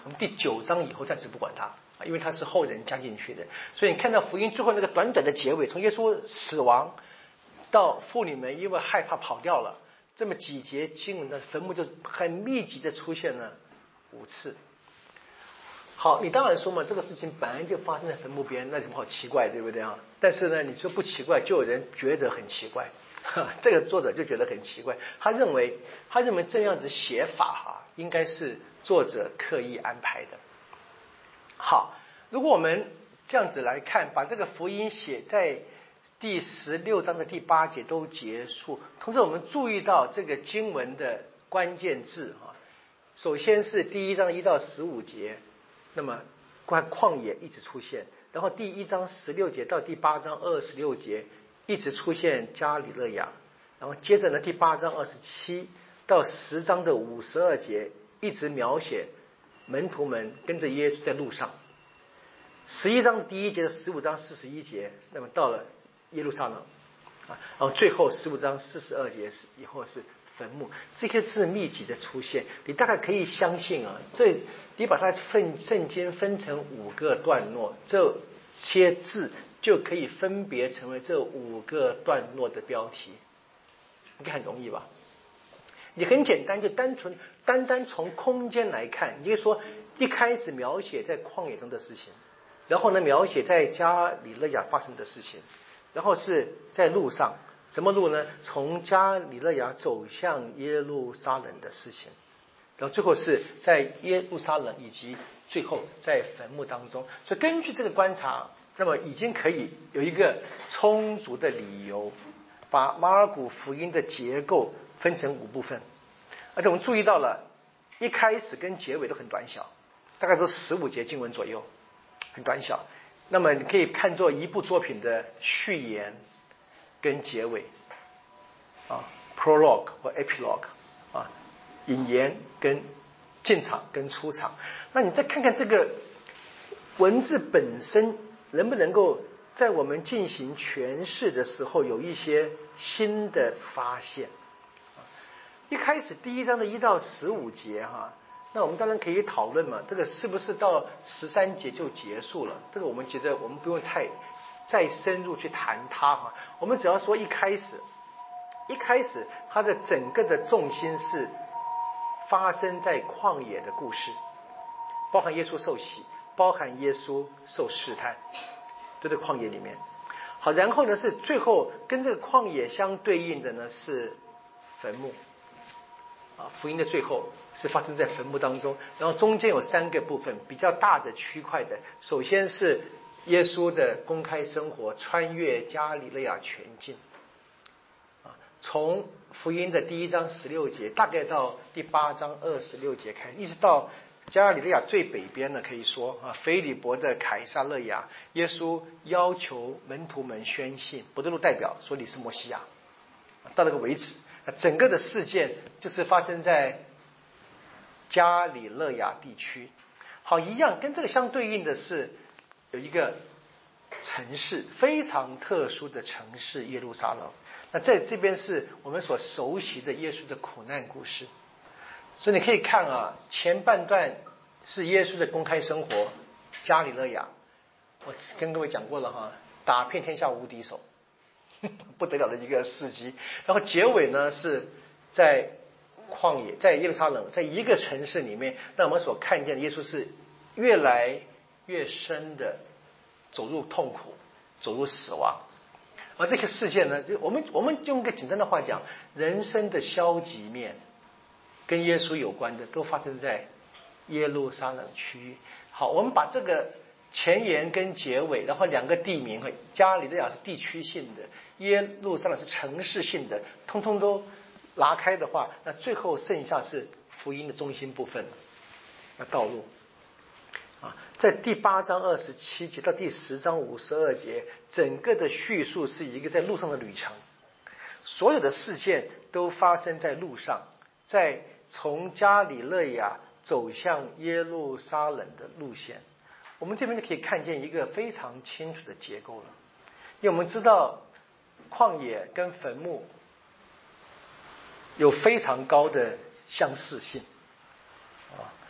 Speaker 1: 我们第九章以后暂时不管它，因为它是后人加进去的。所以你看到福音最后那个短短的结尾，从耶稣死亡到妇女们因为害怕跑掉了，这么几节经文的坟墓就很密集的出现了五次。好，你当然说嘛，这个事情本来就发生在坟墓边，那有什么好奇怪，对不对啊？但是呢，你说不奇怪，就有人觉得很奇怪。这个作者就觉得很奇怪，他认为他认为这样子写法哈，应该是作者刻意安排的。好，如果我们这样子来看，把这个福音写在第十六章的第八节都结束，同时我们注意到这个经文的关键字哈，首先是第一章一到十五节，那么旷野一直出现，然后第一章十六节到第八章二十六节一直出现加里肋亚，然后接着呢第八章二十七到十章的五十二节一直描写门徒们跟着耶稣在路上，十一章第一节的十五章四十一节，那么到了耶路撒冷啊，然后最后十五章四十二节以后是坟墓，这些字密集的出现，你大概可以相信啊，这你把它分圣经分成五个段落，这些字就可以分别成为这五个段落的标题，应该很容易吧？你很简单，就单纯单单从空间来看，你就说一开始描写在旷野中的事情，然后呢描写在加里肋亚发生的事情，然后是在路上，什么路呢？从加里肋亚走向耶路撒冷的事情，然后最后是在耶路撒冷以及最后在坟墓当中。所以根据这个观察，那么已经可以有一个充足的理由把马尔谷福音的结构分成五部分，而且我们注意到了一开始跟结尾都很短小，大概都十五节经文左右，很短小。那么你可以看作一部作品的序言跟结尾啊 ，prologue 或 epilogue 啊，引言跟进场跟出场。那你再看看这个文字本身能不能够在我们进行诠释的时候有一些新的发现。一开始第一章的一到十五节哈，那我们当然可以讨论嘛，这个是不是到十三节就结束了？这个我们觉得我们不用太再深入去谈它哈，我们只要说一开始，一开始它的整个的重心是发生在旷野的故事，包含耶稣受洗，包含耶稣受试探，都在旷野里面。好，然后呢是最后跟这个旷野相对应的呢是坟墓。啊，福音的最后是发生在坟墓当中，然后中间有三个部分比较大的区块的，首先是耶稣的公开生活，穿越加里肋亚全境，啊，从福音的第一章十六节大概到第八章二十六节开始，一直到加里肋亚最北边呢，可以说啊，腓利伯的凯撒勒亚，耶稣要求门徒们宣信，伯多禄代表说你是摩西亚，到那个为止。整个的事件就是发生在加里肋亚地区。好，一样跟这个相对应的是有一个城市，非常特殊的城市耶路撒冷。那在这边是我们所熟悉的耶稣的苦难故事。所以你可以看啊，前半段是耶稣的公开生活，加里肋亚，我跟各位讲过了哈，打遍天下无敌手。不得了的一个事迹，然后结尾呢是在旷野，在耶路撒冷，在一个城市里面，那我们所看见的耶稣是越来越深的走入痛苦，走入死亡。而这个事件呢，就我们我们用个简单的话讲，人生的消极面跟耶稣有关的，都发生在耶路撒冷区域。好，我们把这个前言跟结尾，然后两个地名，加里肋亚是地区性的，耶路撒冷是城市性的，通通都拉开的话，那最后剩下是福音的中心部分，那道路啊，在第八章二十七节到第十章五十二节，整个的叙述是一个在路上的旅程，所有的事件都发生在路上，在从加里肋亚走向耶路撒冷的路线。我们这边就可以看见一个非常清楚的结构了，因为我们知道旷野跟坟墓有非常高的相似性啊，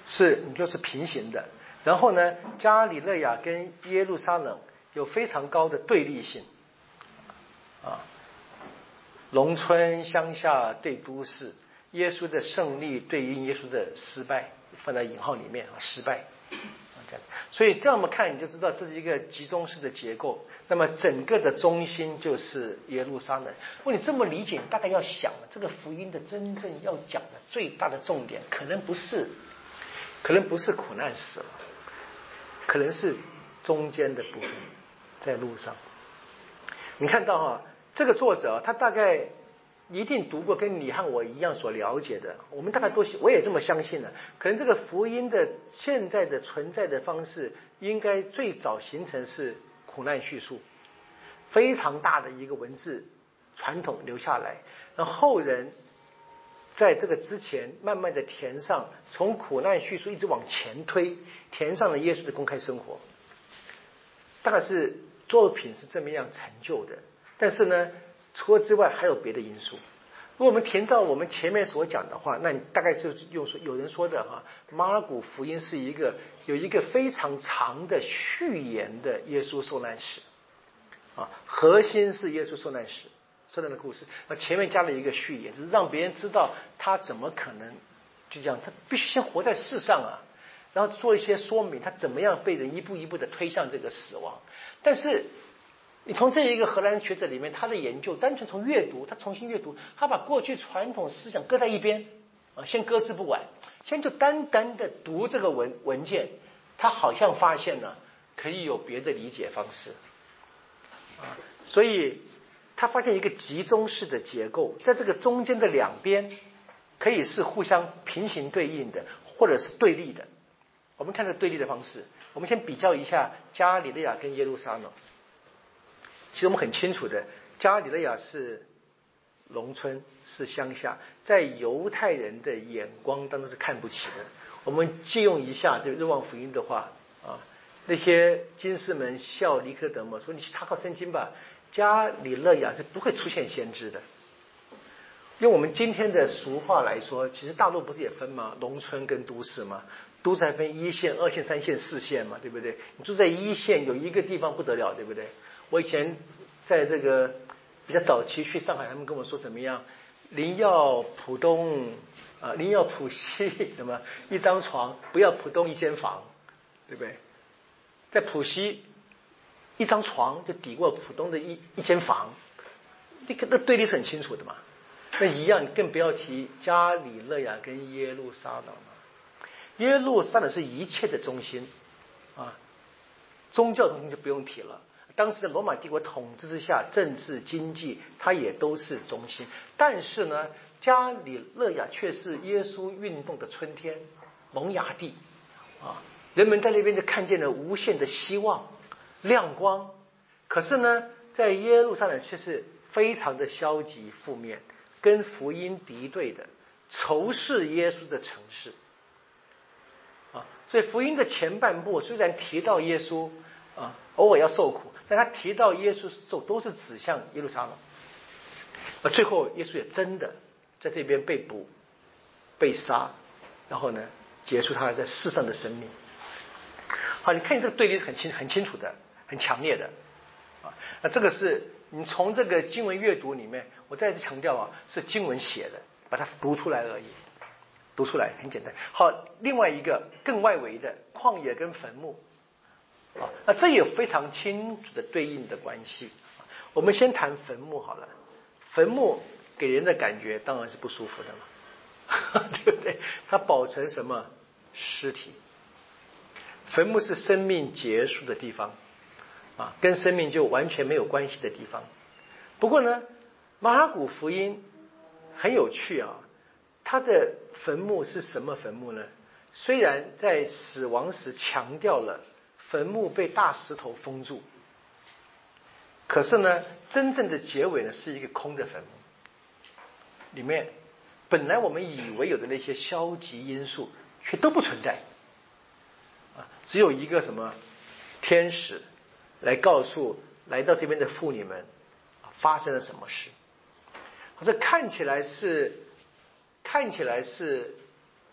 Speaker 1: 是你就是平行的。然后呢，加里肋亚跟耶路撒冷有非常高的对立性，啊，农村乡下对都市，耶稣的胜利对应耶稣的失败，放在引号里面啊，失败。这样子，所以这么看你就知道这是一个集中式的结构。那么整个的中心就是耶路撒冷。如果你这么理解，你大概要想这个福音的真正要讲的最大的重点，可能不是，可能不是苦难死了，可能是中间的部分，在路上。你看到哈，这个作者他大概一定读过跟你和我一样所了解的，我们大概都我也这么相信了。可能这个福音的现在的存在的方式，应该最早形成是苦难叙述，非常大的一个文字传统留下来，然后后人在这个之前慢慢的填上，从苦难叙述一直往前推，填上了耶稣的公开生活。大概是作品是这么样成就的，但是呢，除了之外还有别的因素。如果我们填到我们前面所讲的话，那你大概就用说有人说的哈，马尔谷福音是一个有一个非常长的序言的耶稣受难史啊，核心是耶稣受难史受难的故事，那前面加了一个序言，只是让别人知道他怎么可能就这样，他必须先活在世上啊，然后做一些说明，他怎么样被人一步一步的推向这个死亡。但是你从这一个荷兰学者里面，他的研究单纯从阅读，他重新阅读，他把过去传统思想搁在一边啊，先搁置不管，先就单单的读这个文文件，他好像发现了可以有别的理解方式啊，所以他发现一个集中式的结构，在这个中间的两边可以是互相平行对应的，或者是对立的。我们看这对立的方式，我们先比较一下加里肋亚跟耶路撒冷。其实我们很清楚的，加里肋亚是农村，是乡下，在犹太人的眼光当中是看不起的。我们借用一下对《若望福音》的话啊，那些经师们笑尼科德摩说：“你去查考圣经吧，加里肋亚是不会出现先知的。”用我们今天的俗话来说，其实大陆不是也分吗？农村跟都市吗？都市还分一线、二线、三线、四线嘛，对不对？你住在一线，有一个地方不得了，对不对？我以前在这个比较早期去上海，他们跟我说怎么样？临要浦东啊，临要浦西，什么一张床，不要浦东一间房，对不对？在浦西一张床就抵过浦东的一一间房，那个那对立是很清楚的嘛。那一样，更不要提加里肋亚跟耶路撒冷了。耶路撒冷是一切的中心啊，宗教中心就不用提了。当时的罗马帝国统治之下，政治经济它也都是中心。但是呢，加里肋亚却是耶稣运动的春天，萌芽地啊，人们在那边就看见了无限的希望、亮光。可是呢，在耶路撒冷却是非常的消极负面，跟福音敌对的，仇视耶稣的城市啊。所以福音的前半部虽然提到耶稣啊，偶尔要受苦，但他提到耶稣受都是指向耶路撒冷。而最后耶稣也真的在这边被捕、被杀，然后呢结束他在世上的生命。好，你看这个对立是很清很清楚的，很强烈的啊。那这个是你从这个经文阅读里面，我再次强调啊，是经文写的，把它读出来而已，读出来很简单。好，另外一个更外围的旷野跟坟墓。啊，那这也非常清楚的对应的关系。我们先谈坟墓好了，坟墓给人的感觉当然是不舒服的嘛，对不对？它保存什么尸体？坟墓是生命结束的地方啊，跟生命就完全没有关系的地方。不过呢，马尔谷福音很有趣啊，它的坟墓是什么坟墓呢？虽然在死亡时强调了坟墓被大石头封住，可是呢，真正的结尾呢是一个空的坟墓，里面本来我们以为有的那些消极因素却都不存在啊，只有一个什么天使来告诉来到这边的妇女们发生了什么事。这看起来是看起来是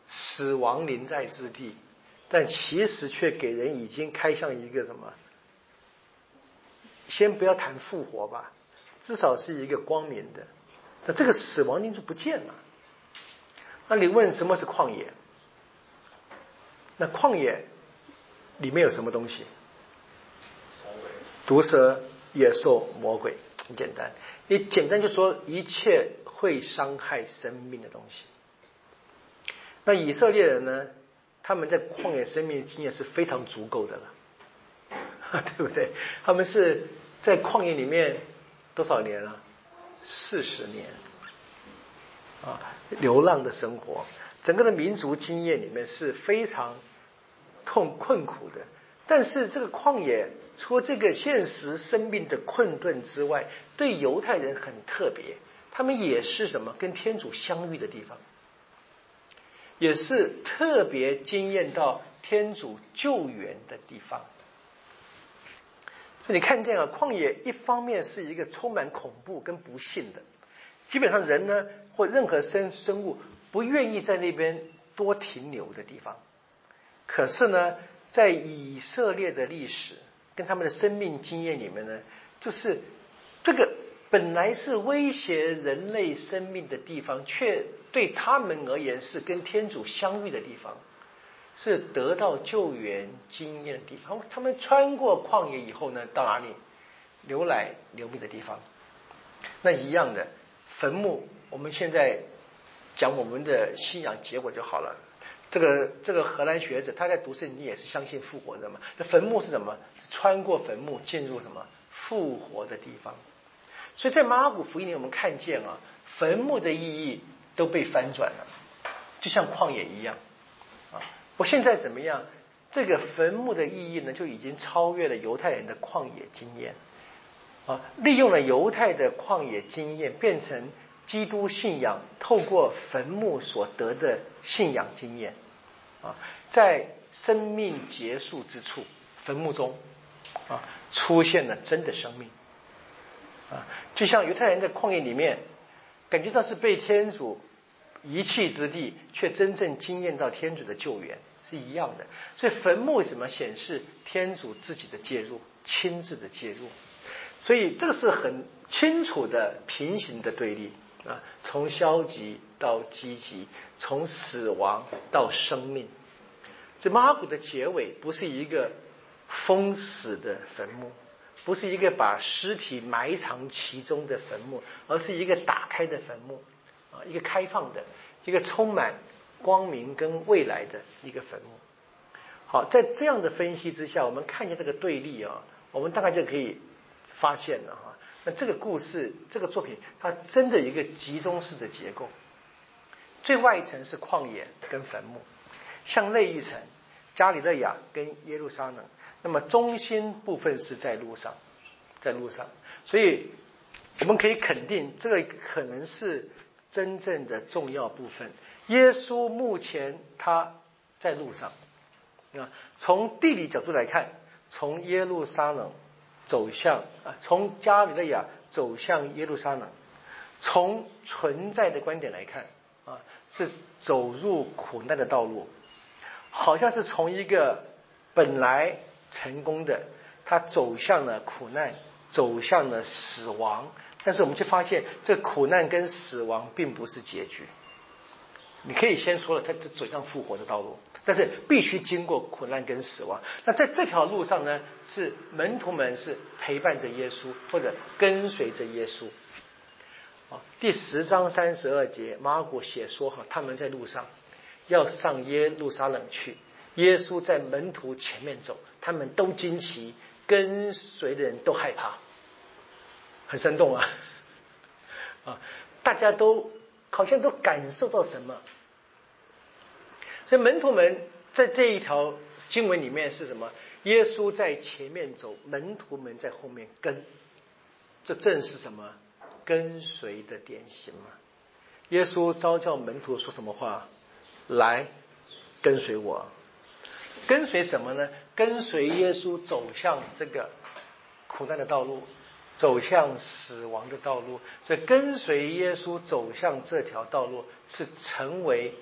Speaker 1: 死亡临在之地，但其实却给人已经开向一个什么？先不要谈复活吧，至少是一个光明的。那这个死亡因素不见了。那你问什么是旷野？那旷野里面有什么东西？毒蛇、野兽、魔鬼，很简单。你简单就说一切会伤害生命的东西。那以色列人呢？他们在旷野生命的经验是非常足够的了，对不对？他们是在旷野里面多少年了？四十年啊，流浪的生活，整个的民族经验里面是非常痛困苦的。但是这个旷野，除了这个现实生命的困顿之外，对犹太人很特别，他们也是什么？跟天主相遇的地方。也是特别经验到天主救援的地方。所以你看见啊，旷野一方面是一个充满恐怖跟不幸的，基本上人呢或任何生生物不愿意在那边多停留的地方。可是呢，在以色列的历史跟他们的生命经验里面呢，就是这个本来是威胁人类生命的地方，却对他们而言是跟天主相遇的地方，是得到救援经验的地方。他们穿过旷野以后呢，到哪里？流来流命的地方。那一样的坟墓，我们现在讲我们的信仰结果就好了。这个这个荷兰学者他在读圣经也是相信复活的嘛。这坟墓是什么？是穿过坟墓进入什么？复活的地方。所以在马尔谷福音里我们看见啊，坟墓的意义都被翻转了，就像旷野一样啊。我现在怎么样？这个坟墓的意义呢，就已经超越了犹太人的旷野经验啊，利用了犹太的旷野经验，变成基督信仰透过坟墓所得的信仰经验啊，在生命结束之处，坟墓中啊，出现了真的生命。啊，就像犹太人在旷野里面，感觉上是被天主遗弃之地，却真正经验到天主的救援是一样的。所以坟墓怎么显示天主自己的介入，亲自的介入？所以这个是很清楚的平行的对立啊，从消极到积极，从死亡到生命。这马尔谷的结尾不是一个封死的坟墓，不是一个把尸体埋藏其中的坟墓，而是一个打开的坟墓啊，一个开放的，一个充满光明跟未来的一个坟墓。好，在这样的分析之下，我们看见这个对立啊，我们大概就可以发现了哈。那这个故事，这个作品，它真的有一个集中式的结构。最外一层是旷野跟坟墓，向内一层加里勒亚跟耶路撒冷。那么中心部分是在路上，在路上，所以我们可以肯定，这个可能是真正的重要部分。耶稣目前他在路上啊，从地理角度来看，从耶路撒冷走向啊，从加里勒亚走向耶路撒冷，从存在的观点来看啊，是走入苦难的道路，好像是从一个本来成功的，他走向了苦难，走向了死亡。但是我们却发现，这苦难跟死亡并不是结局。你可以先说了，他走向复活的道路，但是必须经过苦难跟死亡。那在这条路上呢，是门徒们是陪伴着耶稣，或者跟随着耶稣。第十章三十二节，马尔谷写说哈，他们在路上要上耶路撒冷去。耶稣在门徒前面走，他们都惊奇，跟随的人都害怕，很生动啊！啊，大家都好像都感受到什么，所以门徒们在这一条经文里面是什么？耶稣在前面走，门徒们在后面跟，这正是什么？跟随的典型嘛。耶稣召叫门徒说什么话？来，跟随我。跟随什么呢？跟随耶稣走向这个苦难的道路，走向死亡的道路。所以跟随耶稣走向这条道路，是成为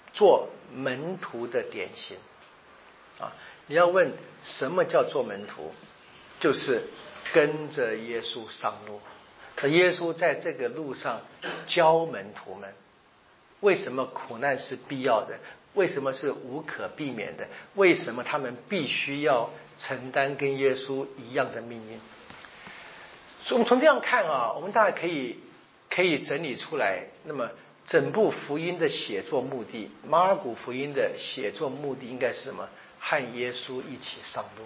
Speaker 1: 做门徒的典型啊。你要问什么叫做门徒，就是跟着耶稣上路。那耶稣在这个路上教门徒们，为什么苦难是必要的？为什么是无可避免的？为什么他们必须要承担跟耶稣一样的命运？所以我们从这样看啊，我们大概可以可以整理出来。那么整部福音的写作目的，马尔谷福音的写作目的应该是什么？和耶稣一起上路。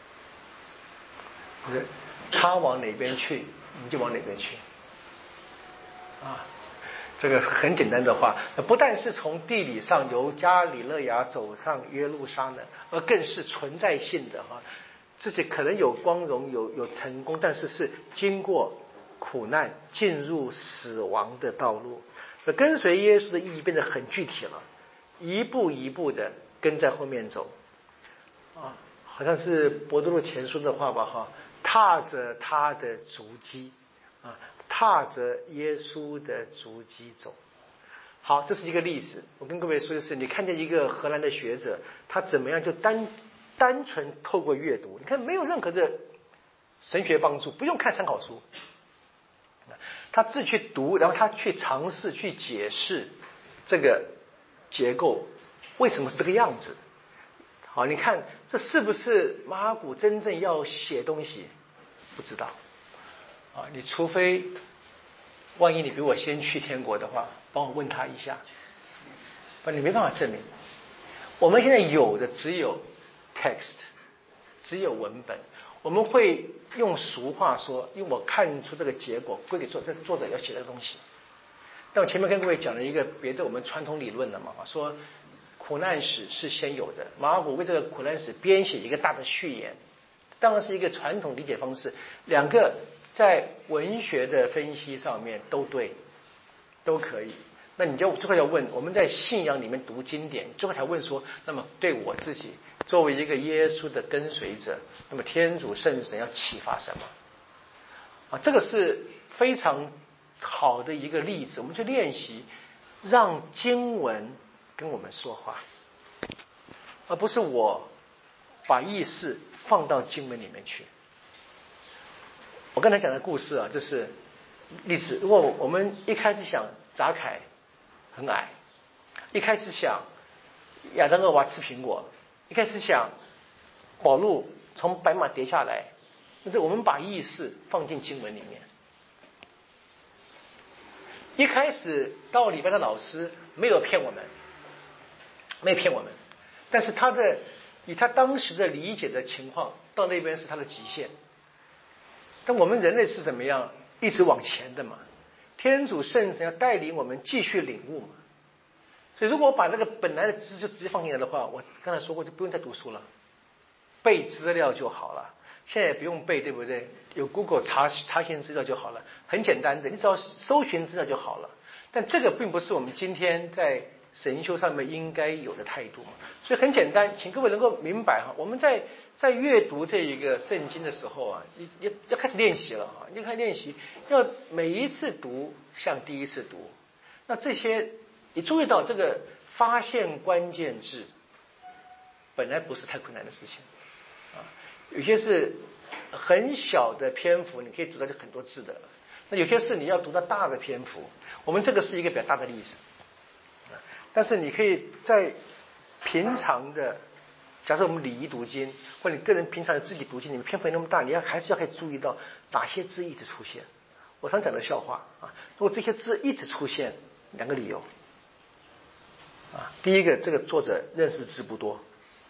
Speaker 1: 他往哪边去，你就往哪边去啊。这个很简单的话，不但是从地理上由加里肋亚走上耶路撒冷，而更是存在性的哈，自己可能有光荣有有成功，但是是经过苦难进入死亡的道路。跟随耶稣的意义变得很具体了，一步一步的跟在后面走啊，好像是伯多禄前书的话吧哈，踏着他的足迹啊，踏着耶稣的足迹走。好，这是一个例子。我跟各位说的是，你看见一个荷兰的学者，他怎么样就单单纯透过阅读，你看没有任何的神学帮助，不用看参考书，他自己去读，然后他去尝试去解释这个结构为什么是这个样子。好，你看这是不是马尔谷真正要写东西？不知道啊，你除非万一你比我先去天国的话，帮我问他一下，不然你没办法证明。我们现在有的只有 text， 只有文本。我们会用俗话说，因为我看出这个结果归给作这作者要写的东西。但我前面跟各位讲了一个别的我们传统理论了嘛，说苦难史是先有的，马尔谷为这个苦难史编写一个大的序言，当然是一个传统理解方式，两个在文学的分析上面都对，都可以。那你就最后要问，我们在信仰里面读经典，最后才问说，那么对我自己作为一个耶稣的跟随者，那么天主圣神要启发什么啊？这个是非常好的一个例子，我们去练习让经文跟我们说话，而不是我把意识放到经文里面去。我刚才讲的故事啊，就是例子。如果我们一开始想杂凯很矮，一开始想亚当、厄娃吃苹果，一开始想保禄从白马跌下来，那是我们把意识放进经文里面。一开始到礼拜的老师没有骗我们，没有骗我们，但是他的以他当时的理解的情况，到那边是他的极限。但我们人类是怎么样一直往前的嘛？天主圣神要带领我们继续领悟嘛。所以如果我把那个本来的知识就直接放进来的话，我刚才说过就不用再读书了，背资料就好了。现在也不用背，对不对？有 Google 查查询资料就好了，很简单的，你只要搜寻资料就好了。但这个并不是我们今天在神修上面应该有的态度嘛。所以很简单，请各位能够明白哈，我们在在阅读这一个圣经的时候啊，你要要开始练习了哈，你要开始练习，要每一次读像第一次读。那这些你注意到这个发现关键字，本来不是太困难的事情啊。有些是很小的篇幅，你可以读到就很多字的。那有些是你要读到大的篇幅，我们这个是一个比较大的例子。但是你可以在平常的，假设我们礼仪读经，或者你个人平常的自己读经，你们篇幅那么大，你要还是要可以注意到哪些字一直出现。我常讲的笑话啊，如果这些字一直出现，两个理由啊，第一个，这个作者认识的字不多，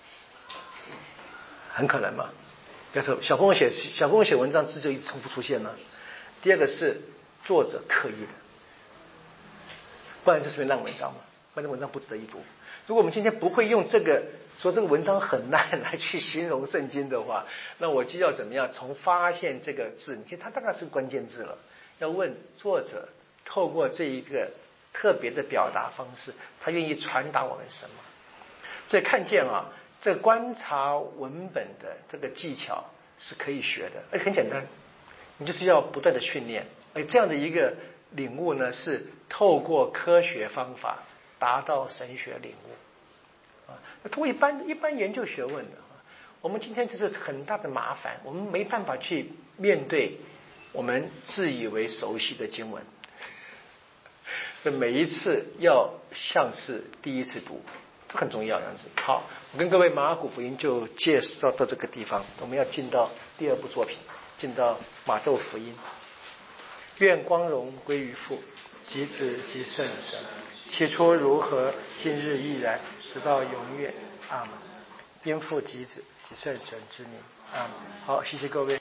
Speaker 1: 很可能嘛。比如说小朋友写小朋友写文章字就一直重复出现了。第二个是作者刻意的，不然就是篇烂文章嘛，不然这文章不值得一读。如果我们今天不会用这个说这个文章很烂来去形容圣经的话，那我就要怎么样从发现这个字，你看它大概是关键字了，要问作者透过这一个特别的表达方式，他愿意传达我们什么。所以看见啊，这观察文本的这个技巧是可以学的，而且很简单，你就是要不断的训练。而这样的一个领悟呢，是透过科学方法达到神学领悟啊。通过一般一般研究学问的，我们今天这是很大的麻烦，我们没办法去面对我们自以为熟悉的经文，所以每一次要像是第一次读，这很重要。这样子，好，我跟各位马可福音就介绍到这个地方，我们要进到第二部作品，进到马窦福音。愿光荣归于父及子及圣神，起初如何，今日亦然，直到永远。阿们。因父及子及圣神之名。阿们。好，谢谢各位。